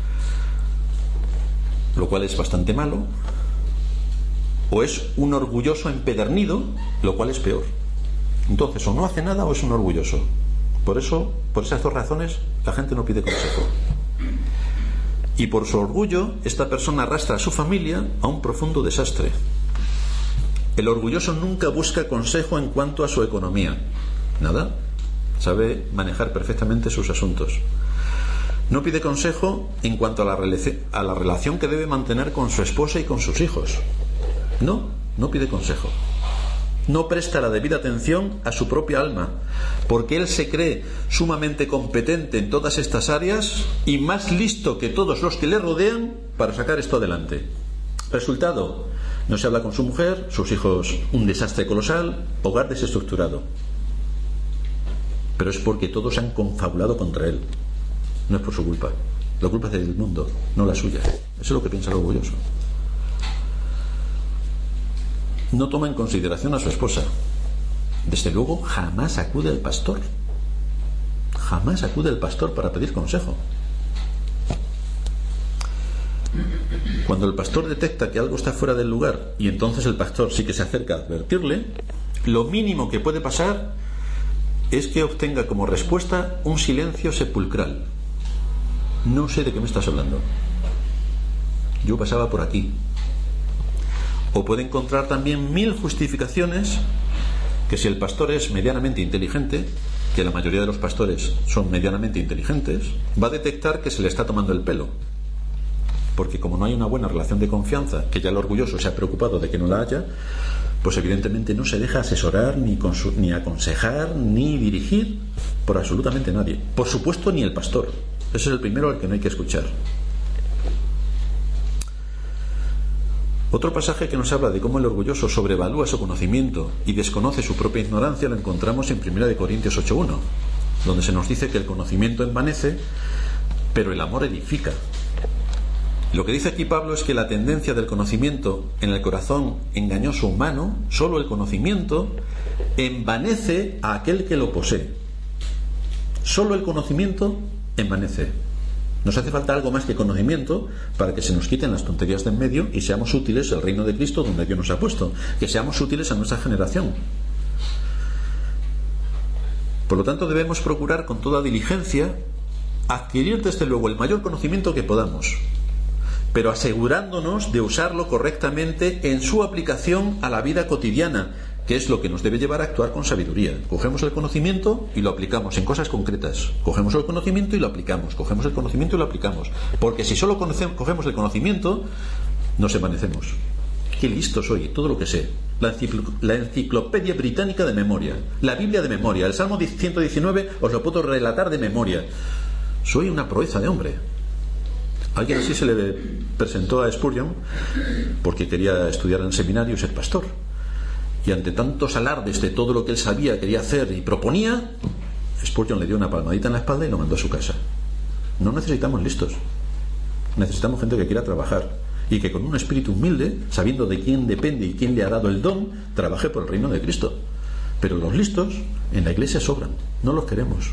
lo cual es bastante malo. O es un orgulloso empedernido, lo cual es peor. Entonces, o no hace nada o es un orgulloso. Por eso, por esas dos razones, la gente no pide consejo. Y por su orgullo, esta persona arrastra a su familia a un profundo desastre. El orgulloso nunca busca consejo en cuanto a su economía. Nada. Sabe manejar perfectamente sus asuntos. No pide consejo en cuanto a la relación que debe mantener con su esposa y con sus hijos. No pide consejo. No presta la debida atención a su propia alma, porque él se cree sumamente competente en todas estas áreas y más listo que todos los que le rodean para sacar esto adelante. Resultado: no se habla con su mujer, sus hijos un desastre colosal, hogar desestructurado. Pero es porque todos han confabulado contra él. No es por su culpa. La culpa es del mundo, no la suya. Eso es lo que piensa el orgulloso. No toma en consideración a su esposa. Desde luego, jamás acude al pastor. Jamás acude al pastor para pedir consejo. Cuando el pastor detecta que algo está fuera del lugar y entonces el pastor sí que se acerca a advertirle, lo mínimo que puede pasar es que obtenga como respuesta un silencio sepulcral. No sé de qué me estás hablando. Yo pasaba por aquí. O puede encontrar también 1000 justificaciones que, si el pastor es medianamente inteligente, que la mayoría de los pastores son medianamente inteligentes, va a detectar que se le está tomando el pelo. Porque como no hay una buena relación de confianza, que ya el orgulloso se ha preocupado de que no la haya, pues evidentemente no se deja asesorar, ni aconsejar, ni dirigir por absolutamente nadie. Por supuesto, ni el pastor. Ese es el primero al que no hay que escuchar. Otro pasaje que nos habla de cómo el orgulloso sobrevalúa su conocimiento y desconoce su propia ignorancia lo encontramos en 1 Corintios 8:1, donde se nos dice que el conocimiento envanece, pero el amor edifica. Lo que dice aquí Pablo es que la tendencia del conocimiento en el corazón engañoso humano, solo el conocimiento, envanece a aquel que lo posee. Solo el conocimiento envanece. Nos hace falta algo más que conocimiento para que se nos quiten las tonterías de en medio y seamos útiles al reino de Cristo donde Dios nos ha puesto, que seamos útiles a nuestra generación. Por lo tanto, debemos procurar con toda diligencia adquirir desde luego el mayor conocimiento que podamos, pero asegurándonos de usarlo correctamente en su aplicación a la vida cotidiana, que es lo que nos debe llevar a actuar con sabiduría. Cogemos el conocimiento y lo aplicamos en cosas concretas. Cogemos el conocimiento y lo aplicamos. Cogemos el conocimiento y lo aplicamos. Porque si solo cogemos el conocimiento, nos envanecemos. Qué listo soy, todo lo que sé. La enciclopedia británica de memoria, la Biblia de memoria, el Salmo 119 os lo puedo relatar de memoria. Soy una proeza de hombre. Alguien así se le presentó a Spurgeon porque quería estudiar en el seminario y ser pastor. Y ante tantos alardes de todo lo que él sabía, quería hacer y proponía, Spurgeon le dio una palmadita en la espalda y lo mandó a su casa. No necesitamos listos. Necesitamos gente que quiera trabajar y que con un espíritu humilde, sabiendo de quién depende y quién le ha dado el don, trabaje por el reino de Cristo. Pero los listos en la iglesia sobran. No los queremos.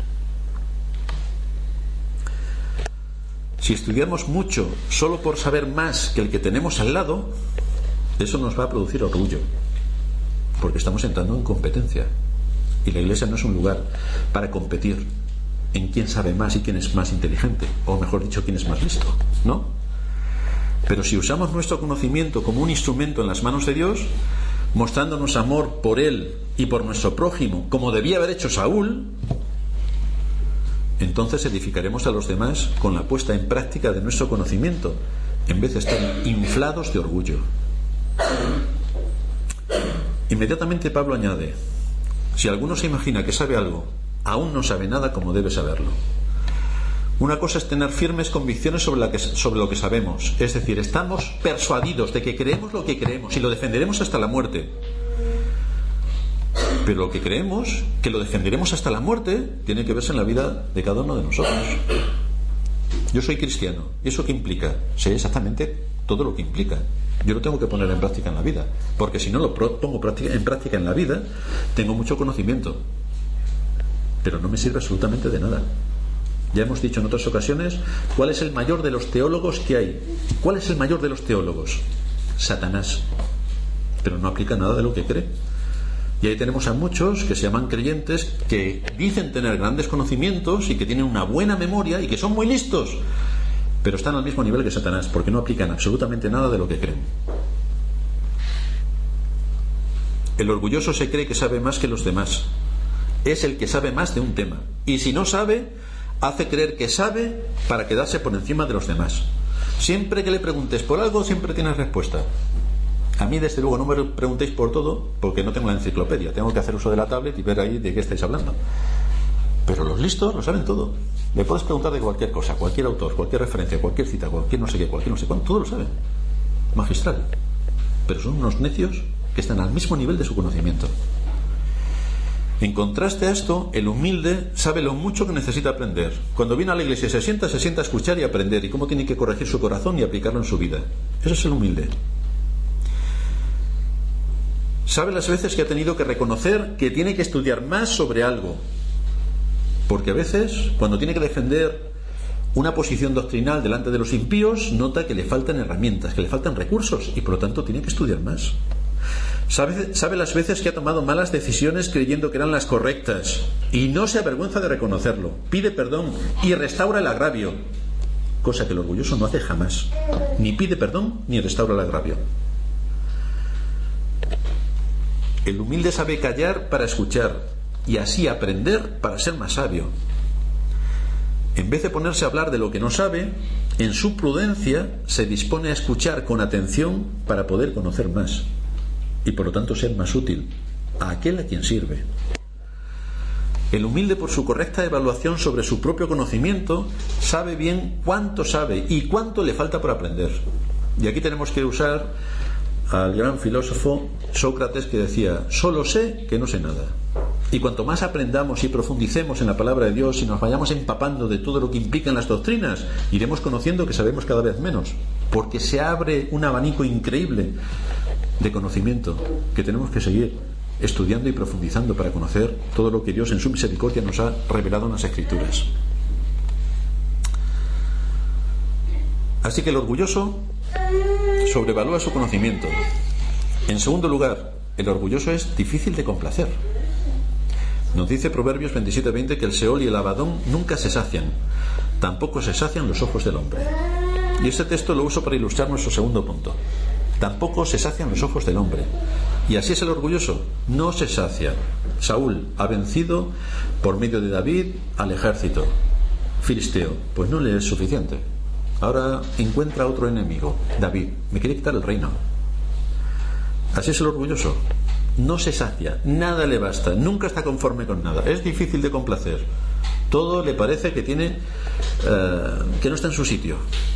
Si estudiamos mucho solo por saber más que el que tenemos al lado, eso nos va a producir orgullo, porque estamos entrando en competencia, y la iglesia no es un lugar para competir en quién sabe más y quién es más inteligente, o mejor dicho, quién es más listo, ¿no? Pero si usamos nuestro conocimiento como un instrumento en las manos de Dios, mostrándonos amor por Él y por nuestro prójimo, como debía haber hecho Saúl, entonces edificaremos a los demás con la puesta en práctica de nuestro conocimiento, en vez de estar inflados de orgullo. Inmediatamente Pablo añade: si alguno se imagina que sabe algo, aún no sabe nada como debe saberlo. Una cosa es tener firmes convicciones sobre lo que sabemos, es decir, estamos persuadidos de que creemos lo que creemos y lo defenderemos hasta la muerte. Pero lo que creemos, que lo defenderemos hasta la muerte, tiene que verse en la vida de cada uno de nosotros. Yo soy cristiano. ¿Y eso qué implica? Sé exactamente todo lo que implica. Yo lo tengo que poner en práctica en la vida, porque si no lo pongo en práctica en la vida, tengo mucho conocimiento, pero no me sirve absolutamente de nada. Ya hemos dicho en otras ocasiones cuál es el mayor de los teólogos que hay. ¿Cuál es el mayor de los teólogos? Satanás. Pero no aplica nada de lo que cree. Y ahí tenemos a muchos que se llaman creyentes, que dicen tener grandes conocimientos y que tienen una buena memoria y que son muy listos, pero están al mismo nivel que Satanás, porque no aplican absolutamente nada de lo que creen. El orgulloso se cree que sabe más que los demás. Es el que sabe más de un tema. Y si no sabe, hace creer que sabe para quedarse por encima de los demás. Siempre que le preguntes por algo, siempre tienes respuesta. A mí, desde luego, no me preguntéis por todo, porque no tengo la enciclopedia. Tengo que hacer uso de la tablet y ver ahí de qué estáis hablando. Pero los listos lo saben todo. Le puedes preguntar de cualquier cosa, cualquier autor, cualquier referencia, cualquier cita, cualquier no sé qué, cualquier no sé cuánto, todo lo saben. Magistral. Pero son unos necios que están al mismo nivel de su conocimiento. En contraste a esto, el humilde sabe lo mucho que necesita aprender. Cuando viene a la iglesia se sienta a escuchar y aprender, y cómo tiene que corregir su corazón y aplicarlo en su vida. Eso es el humilde. Sabe las veces que ha tenido que reconocer que tiene que estudiar más sobre algo. Porque a veces, cuando tiene que defender una posición doctrinal delante de los impíos, nota que le faltan herramientas, que le faltan recursos, y por lo tanto tiene que estudiar más. Sabe las veces que ha tomado malas decisiones creyendo que eran las correctas, y no se avergüenza de reconocerlo. Pide perdón y restaura el agravio, cosa que el orgulloso no hace jamás. Ni pide perdón ni restaura el agravio. El humilde sabe callar para escuchar, y así aprender para ser más sabio. En vez de ponerse a hablar de lo que no sabe, en su prudencia se dispone a escuchar con atención para poder conocer más, y por lo tanto ser más útil a aquel a quien sirve. El humilde, por su correcta evaluación sobre su propio conocimiento, sabe bien cuánto sabe y cuánto le falta por aprender. Y aquí tenemos que usar al gran filósofo Sócrates, que decía: solo sé que no sé nada. Y cuanto más aprendamos y profundicemos en la palabra de Dios y nos vayamos empapando de todo lo que implican las doctrinas, iremos conociendo que sabemos cada vez menos, porque se abre un abanico increíble de conocimiento que tenemos que seguir estudiando y profundizando para conocer todo lo que Dios en su misericordia nos ha revelado en las Escrituras. Así que el orgulloso sobrevalúa su conocimiento. En segundo lugar, el orgulloso es difícil de complacer. Nos dice Proverbios 27:20 que el Seol y el Abadón nunca se sacian, tampoco se sacian los ojos del hombre. Y este texto lo uso para ilustrar nuestro segundo punto. Tampoco se sacian los ojos del hombre. Y así es el orgulloso, no se sacia. Saúl ha vencido por medio de David al ejército filisteo. Pues no le es suficiente. Ahora encuentra otro enemigo, David. Me quiere quitar el reino. Así es el orgulloso. No se sacia, nada le basta, nunca está conforme con nada. Es difícil de complacer. Todo le parece que tiene que no está en su sitio.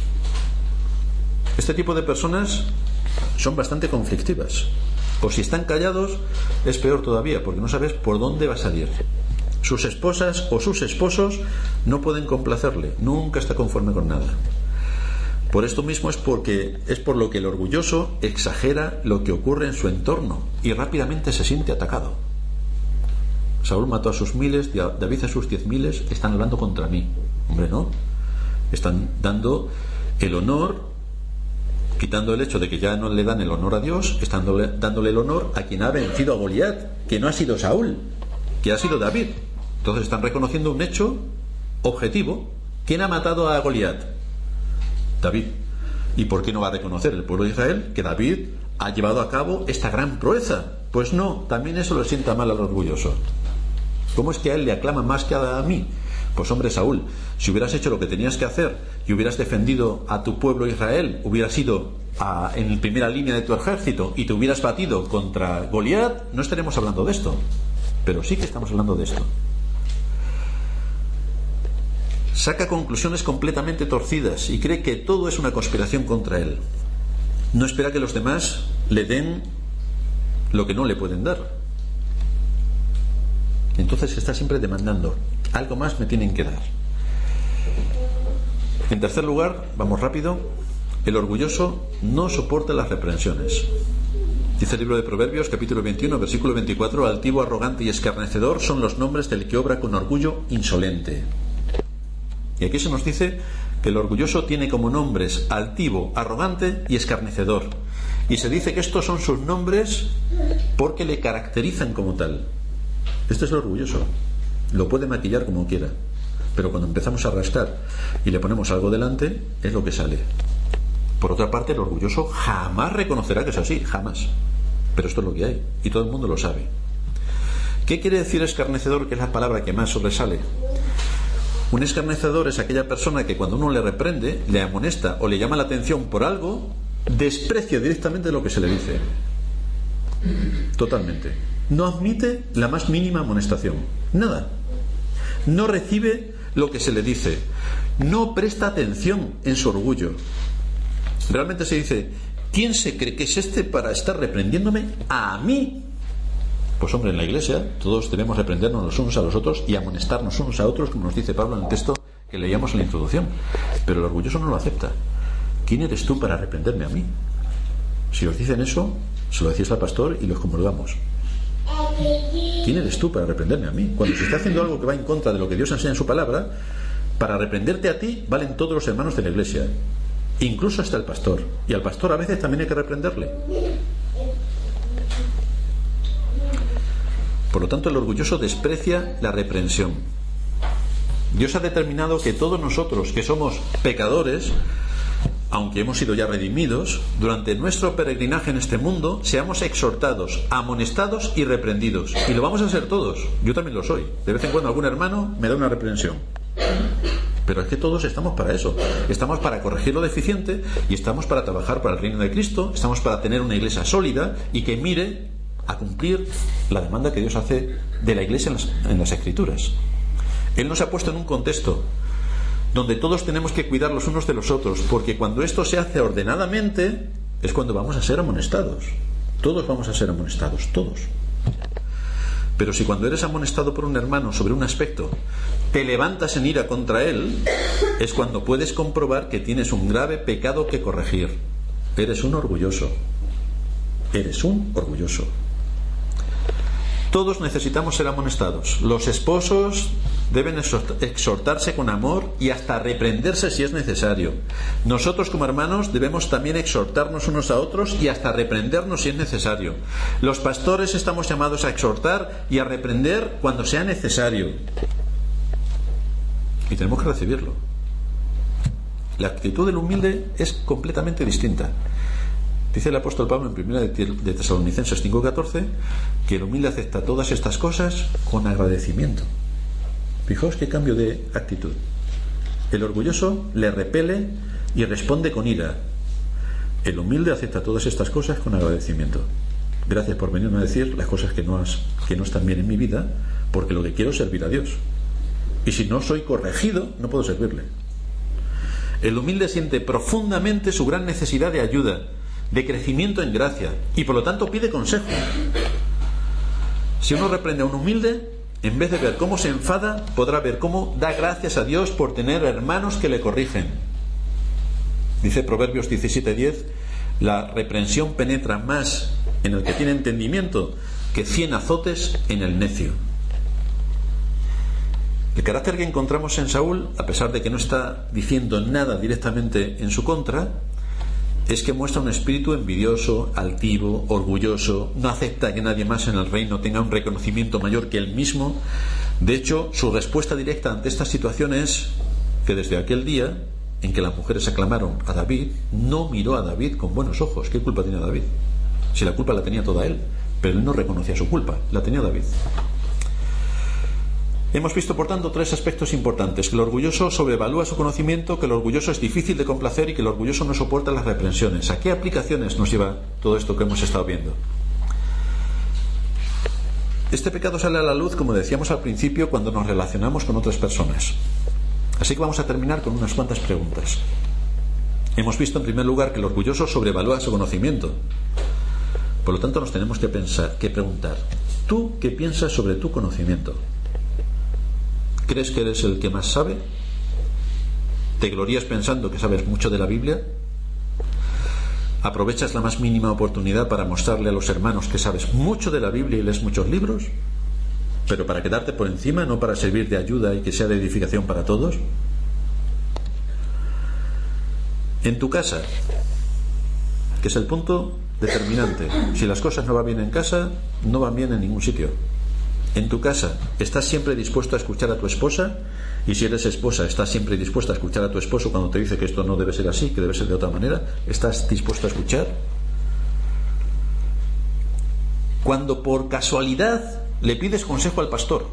Este tipo de personas son bastante conflictivas. O si están callados, es peor todavía, porque no sabes por dónde va a salir. Sus esposas o sus esposos no pueden complacerle, nunca está conforme con nada. Por esto mismo es por lo que el orgulloso exagera lo que ocurre en su entorno y rápidamente se siente atacado. Saúl mató a sus miles, David a sus 10.000, están hablando contra mí. Hombre, no. Están dando el honor, quitando el hecho de que ya no le dan el honor a Dios, están dándole el honor a quien ha vencido a Goliat, que no ha sido Saúl, que ha sido David. Entonces están reconociendo un hecho objetivo. ¿Quién ha matado a Goliat? David. ¿Y por qué no va a reconocer el pueblo de Israel que David ha llevado a cabo esta gran proeza? Pues no, también eso le sienta mal al orgulloso. ¿Cómo es que a él le aclama más que a mí? Pues hombre, Saúl, si hubieras hecho lo que tenías que hacer y hubieras defendido a tu pueblo Israel, hubieras ido en primera línea de tu ejército y te hubieras batido contra Goliat, no estaremos hablando de esto. Pero sí que estamos hablando de esto. Saca conclusiones completamente torcidas y cree que todo es una conspiración contra él. No espera que los demás le den lo que no le pueden dar. Entonces está siempre demandando: algo más me tienen que dar. En tercer lugar, vamos rápido, el orgulloso no soporta las reprensiones. Dice el libro de Proverbios, capítulo 21, versículo 24: altivo, arrogante y escarnecedor son los nombres del que obra con orgullo insolente. Y aquí se nos dice que el orgulloso tiene como nombres altivo, arrogante y escarnecedor. Y se dice que estos son sus nombres porque le caracterizan como tal. Este es el orgulloso. Lo puede maquillar como quiera, pero cuando empezamos a rascar y le ponemos algo delante, es lo que sale. Por otra parte, el orgulloso jamás reconocerá que es así, jamás. Pero esto es lo que hay, y todo el mundo lo sabe. ¿Qué quiere decir escarnecedor, que es la palabra que más sobresale? Un escarnecedor es aquella persona que cuando uno le reprende, le amonesta o le llama la atención por algo, desprecia directamente lo que se le dice. Totalmente. No admite la más mínima amonestación. Nada. No recibe lo que se le dice. No presta atención en su orgullo. Realmente se dice: ¿quién se cree que es este para estar reprendiéndome a mí? Pues hombre, en la iglesia todos debemos reprendernos los unos a los otros y amonestarnos unos a otros, como nos dice Pablo en el texto que leíamos en la introducción. Pero el orgulloso no lo acepta. ¿Quién eres tú para reprenderme a mí? Si os dicen eso, se lo decís al pastor y los comulgamos. ¿Quién eres tú para reprenderme a mí? Cuando se está haciendo algo que va en contra de lo que Dios enseña en su palabra, para reprenderte a ti valen todos los hermanos de la iglesia, incluso hasta el pastor. Y al pastor a veces también hay que reprenderle. Por lo tanto, el orgulloso desprecia la reprensión. Dios ha determinado que todos nosotros, que somos pecadores, aunque hemos sido ya redimidos, durante nuestro peregrinaje en este mundo, seamos exhortados, amonestados y reprendidos. Y lo vamos a hacer todos. Yo también lo soy. De vez en cuando algún hermano me da una reprensión. Pero es que todos estamos para eso. Estamos para corregir lo deficiente y estamos para trabajar para el reino de Cristo. Estamos para tener una iglesia sólida y que mire a cumplir la demanda que Dios hace de la iglesia en las Escrituras. Él nos ha puesto en un contexto donde todos tenemos que cuidar los unos de los otros, porque cuando esto se hace ordenadamente es cuando vamos a ser amonestados. Todos vamos a ser amonestados, todos. Pero si cuando eres amonestado por un hermano sobre un aspecto te levantas en ira contra él, es cuando puedes comprobar que tienes un grave pecado que corregir. Eres un orgulloso. Eres un orgulloso. Todos necesitamos ser amonestados. Los esposos deben exhortarse con amor y hasta reprenderse si es necesario. Nosotros como hermanos debemos también exhortarnos unos a otros y hasta reprendernos si es necesario. Los pastores estamos llamados a exhortar y a reprender cuando sea necesario. Y tenemos que recibirlo. La actitud del humilde es completamente distinta. Dice el apóstol Pablo en 1 de Tesalonicenses 5:14 que el humilde acepta todas estas cosas con agradecimiento. Fijaos qué cambio de actitud. El orgulloso le repele y responde con ira. El humilde acepta todas estas cosas con agradecimiento. Gracias por venirme a decir las cosas que no están bien en mi vida, porque lo que quiero es servir a Dios. Y si no soy corregido, no puedo servirle. El humilde siente profundamente su gran necesidad de ayuda, de crecimiento en gracia, y por lo tanto pide consejo. Si uno reprende a un humilde, en vez de ver cómo se enfada, podrá ver cómo da gracias a Dios por tener hermanos que le corrigen. Dice Proverbios 17:10: la reprensión penetra más en el que tiene entendimiento que 100 azotes en el necio. El carácter que encontramos en Saúl, a pesar de que no está diciendo nada directamente en su contra, es que muestra un espíritu envidioso, altivo, orgulloso, no acepta que nadie más en el reino tenga un reconocimiento mayor que él mismo. De hecho, su respuesta directa ante esta situación es que desde aquel día en que las mujeres aclamaron a David, no miró a David con buenos ojos. ¿Qué culpa tenía David? Si la culpa la tenía toda él, pero él no reconocía su culpa, la tenía David. Hemos visto, por tanto, 3 aspectos importantes: que el orgulloso sobrevalúa su conocimiento, que el orgulloso es difícil de complacer y que el orgulloso no soporta las reprensiones. ¿A qué aplicaciones nos lleva todo esto que hemos estado viendo? Este pecado sale a la luz, como decíamos al principio, cuando nos relacionamos con otras personas. Así que vamos a terminar con unas cuantas preguntas. Hemos visto, en primer lugar, que el orgulloso sobrevalúa su conocimiento. Por lo tanto, nos tenemos que preguntar: ¿tú qué piensas sobre tu conocimiento? ¿Crees que eres el que más sabe? ¿Te glorías pensando que sabes mucho de la Biblia? ¿Aprovechas la más mínima oportunidad para mostrarle a los hermanos que sabes mucho de la Biblia y lees muchos libros? ¿Pero para quedarte por encima, no para servir de ayuda y que sea de edificación para todos? En tu casa, que es el punto determinante. Si las cosas no van bien en casa, no van bien en ningún sitio. En tu casa, ¿estás siempre dispuesto a escuchar a tu esposa? Y si eres esposa, ¿estás siempre dispuesta a escuchar a tu esposo cuando te dice que esto no debe ser así, que debe ser de otra manera? ¿Estás dispuesto a escuchar? Cuando por casualidad le pides consejo al pastor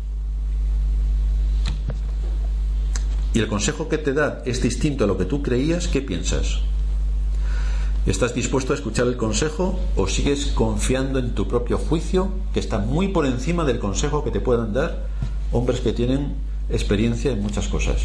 y el consejo que te da es distinto a lo que tú creías, ¿qué piensas? ¿Estás dispuesto a escuchar el consejo o sigues confiando en tu propio juicio, que está muy por encima del consejo que te puedan dar hombres que tienen experiencia en muchas cosas?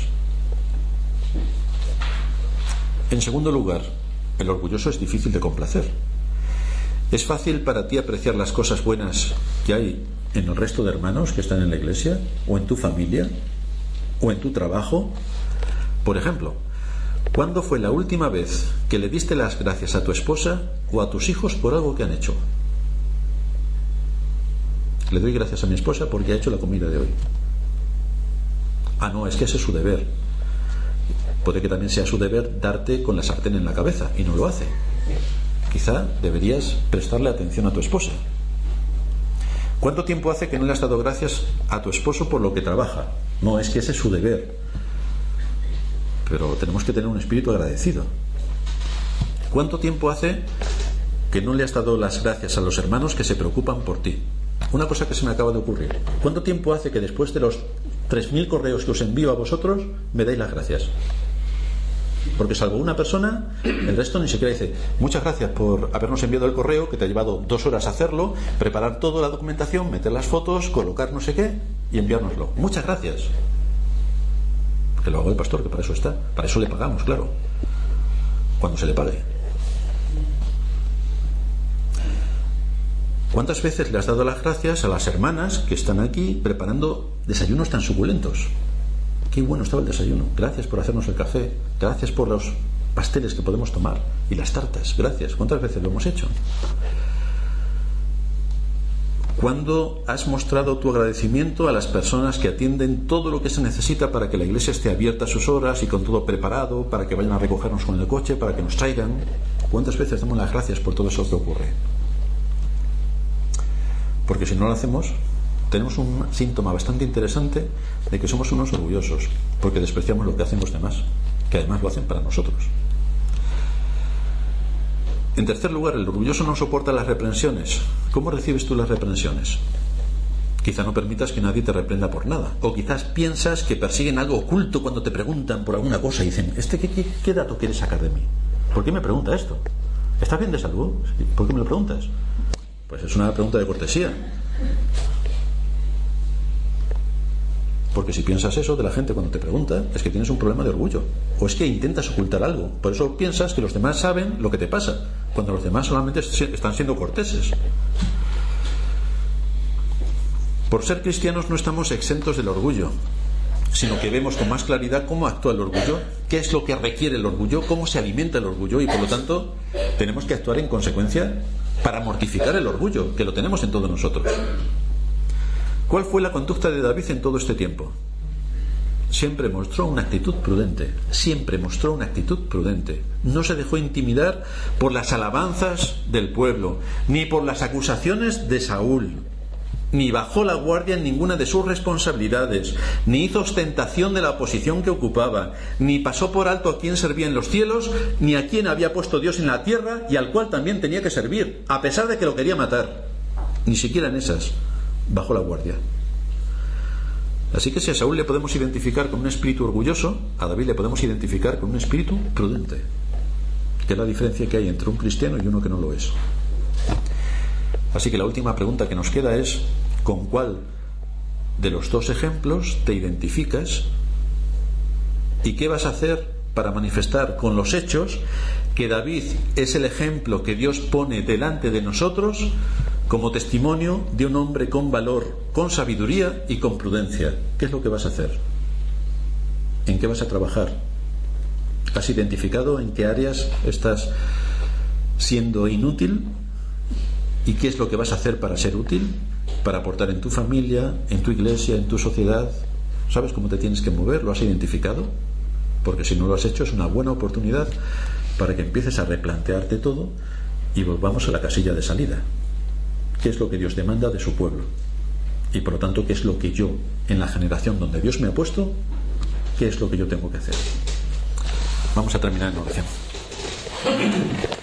En segundo lugar, el orgulloso es difícil de complacer. ¿Es fácil para ti apreciar las cosas buenas que hay en el resto de hermanos que están en la iglesia, o en tu familia, o en tu trabajo? Por ejemplo, ¿cuándo fue la última vez que le diste las gracias a tu esposa o a tus hijos por algo que han hecho? Le doy gracias a mi esposa porque ha hecho la comida de hoy. Ah, no, es que ese es su deber. Puede que también sea su deber darte con la sartén en la cabeza, y no lo hace. Quizá deberías prestarle atención a tu esposa. ¿Cuánto tiempo hace que no le has dado gracias a tu esposo por lo que trabaja? No, es que ese es su deber. Pero tenemos que tener un espíritu agradecido. ¿Cuánto tiempo hace que no le has dado las gracias a los hermanos que se preocupan por ti? Una cosa que se me acaba de ocurrir. ¿Cuánto tiempo hace que después de los 3.000 correos que os envío a vosotros me dais las gracias? Porque salvo una persona, el resto ni siquiera dice: muchas gracias por habernos enviado el correo, que te ha llevado 2 horas hacerlo, preparar toda la documentación, meter las fotos, colocar no sé qué y enviárnoslo. Muchas gracias. Que lo haga el pastor, que para eso está. Para eso le pagamos, claro, cuando se le pague. ¿Cuántas veces le has dado las gracias a las hermanas que están aquí preparando desayunos tan suculentos? Qué bueno estaba el desayuno. Gracias por hacernos el café. Gracias por los pasteles que podemos tomar. Y las tartas. Gracias. ¿Cuántas veces lo hemos hecho? ¿Cuándo has mostrado tu agradecimiento a las personas que atienden todo lo que se necesita para que la iglesia esté abierta a sus horas y con todo preparado, para que vayan a recogernos con el coche, para que nos traigan? ¿Cuántas veces damos las gracias por todo eso que ocurre? Porque si no lo hacemos, tenemos un síntoma bastante interesante de que somos unos orgullosos, porque despreciamos lo que hacen los demás, que además lo hacen para nosotros. En tercer lugar, el orgulloso no soporta las reprensiones. ¿Cómo recibes tú las reprensiones? Quizá no permitas que nadie te reprenda por nada, o quizás piensas que persiguen algo oculto cuando te preguntan por alguna cosa y dicen: ¿qué dato quieres sacar de mí? ¿Por qué me pregunta esto? ¿Estás bien de salud? ¿Por qué me lo preguntas? Pues es una pregunta de cortesía. Porque si piensas eso de la gente cuando te pregunta, es que tienes un problema de orgullo, o es que intentas ocultar algo. Por eso piensas que los demás saben lo que te pasa, cuando los demás solamente están siendo corteses. Por ser cristianos no estamos exentos del orgullo, sino que vemos con más claridad cómo actúa el orgullo, qué es lo que requiere el orgullo, cómo se alimenta el orgullo, y por lo tanto tenemos que actuar en consecuencia para mortificar el orgullo, que lo tenemos en todos nosotros. ¿Cuál fue la conducta de David en todo este tiempo? Siempre mostró una actitud prudente. Siempre mostró una actitud prudente. No se dejó intimidar por las alabanzas del pueblo, ni por las acusaciones de Saúl, ni bajó la guardia en ninguna de sus responsabilidades, ni hizo ostentación de la posición que ocupaba, ni pasó por alto a quien servía en los cielos, ni a quien había puesto Dios en la tierra y al cual también tenía que servir, a pesar de que lo quería matar. Ni siquiera en esas bajó la guardia. Así que si a Saúl le podemos identificar con un espíritu orgulloso, a David le podemos identificar con un espíritu prudente, que es la diferencia que hay entre un cristiano y uno que no lo es. Así que la última pregunta que nos queda es: ¿con cuál de los dos ejemplos te identificas? ¿Y qué vas a hacer para manifestar con los hechos que David es el ejemplo que Dios pone delante de nosotros como testimonio de un hombre con valor, con sabiduría y con prudencia? ¿Qué es lo que vas a hacer? ¿En qué vas a trabajar? ¿Has identificado en qué áreas estás siendo inútil y qué es lo que vas a hacer para ser útil, para aportar en tu familia, en tu iglesia, en tu sociedad? ¿Sabes cómo te tienes que mover? ¿Lo has identificado? Porque si no lo has hecho, es una buena oportunidad para que empieces a replantearte todo y volvamos a la casilla de salida. ¿Qué es lo que Dios demanda de su pueblo? Y por lo tanto, ¿qué es lo que yo, en la generación donde Dios me ha puesto, qué es lo que yo tengo que hacer? Vamos a terminar en oración.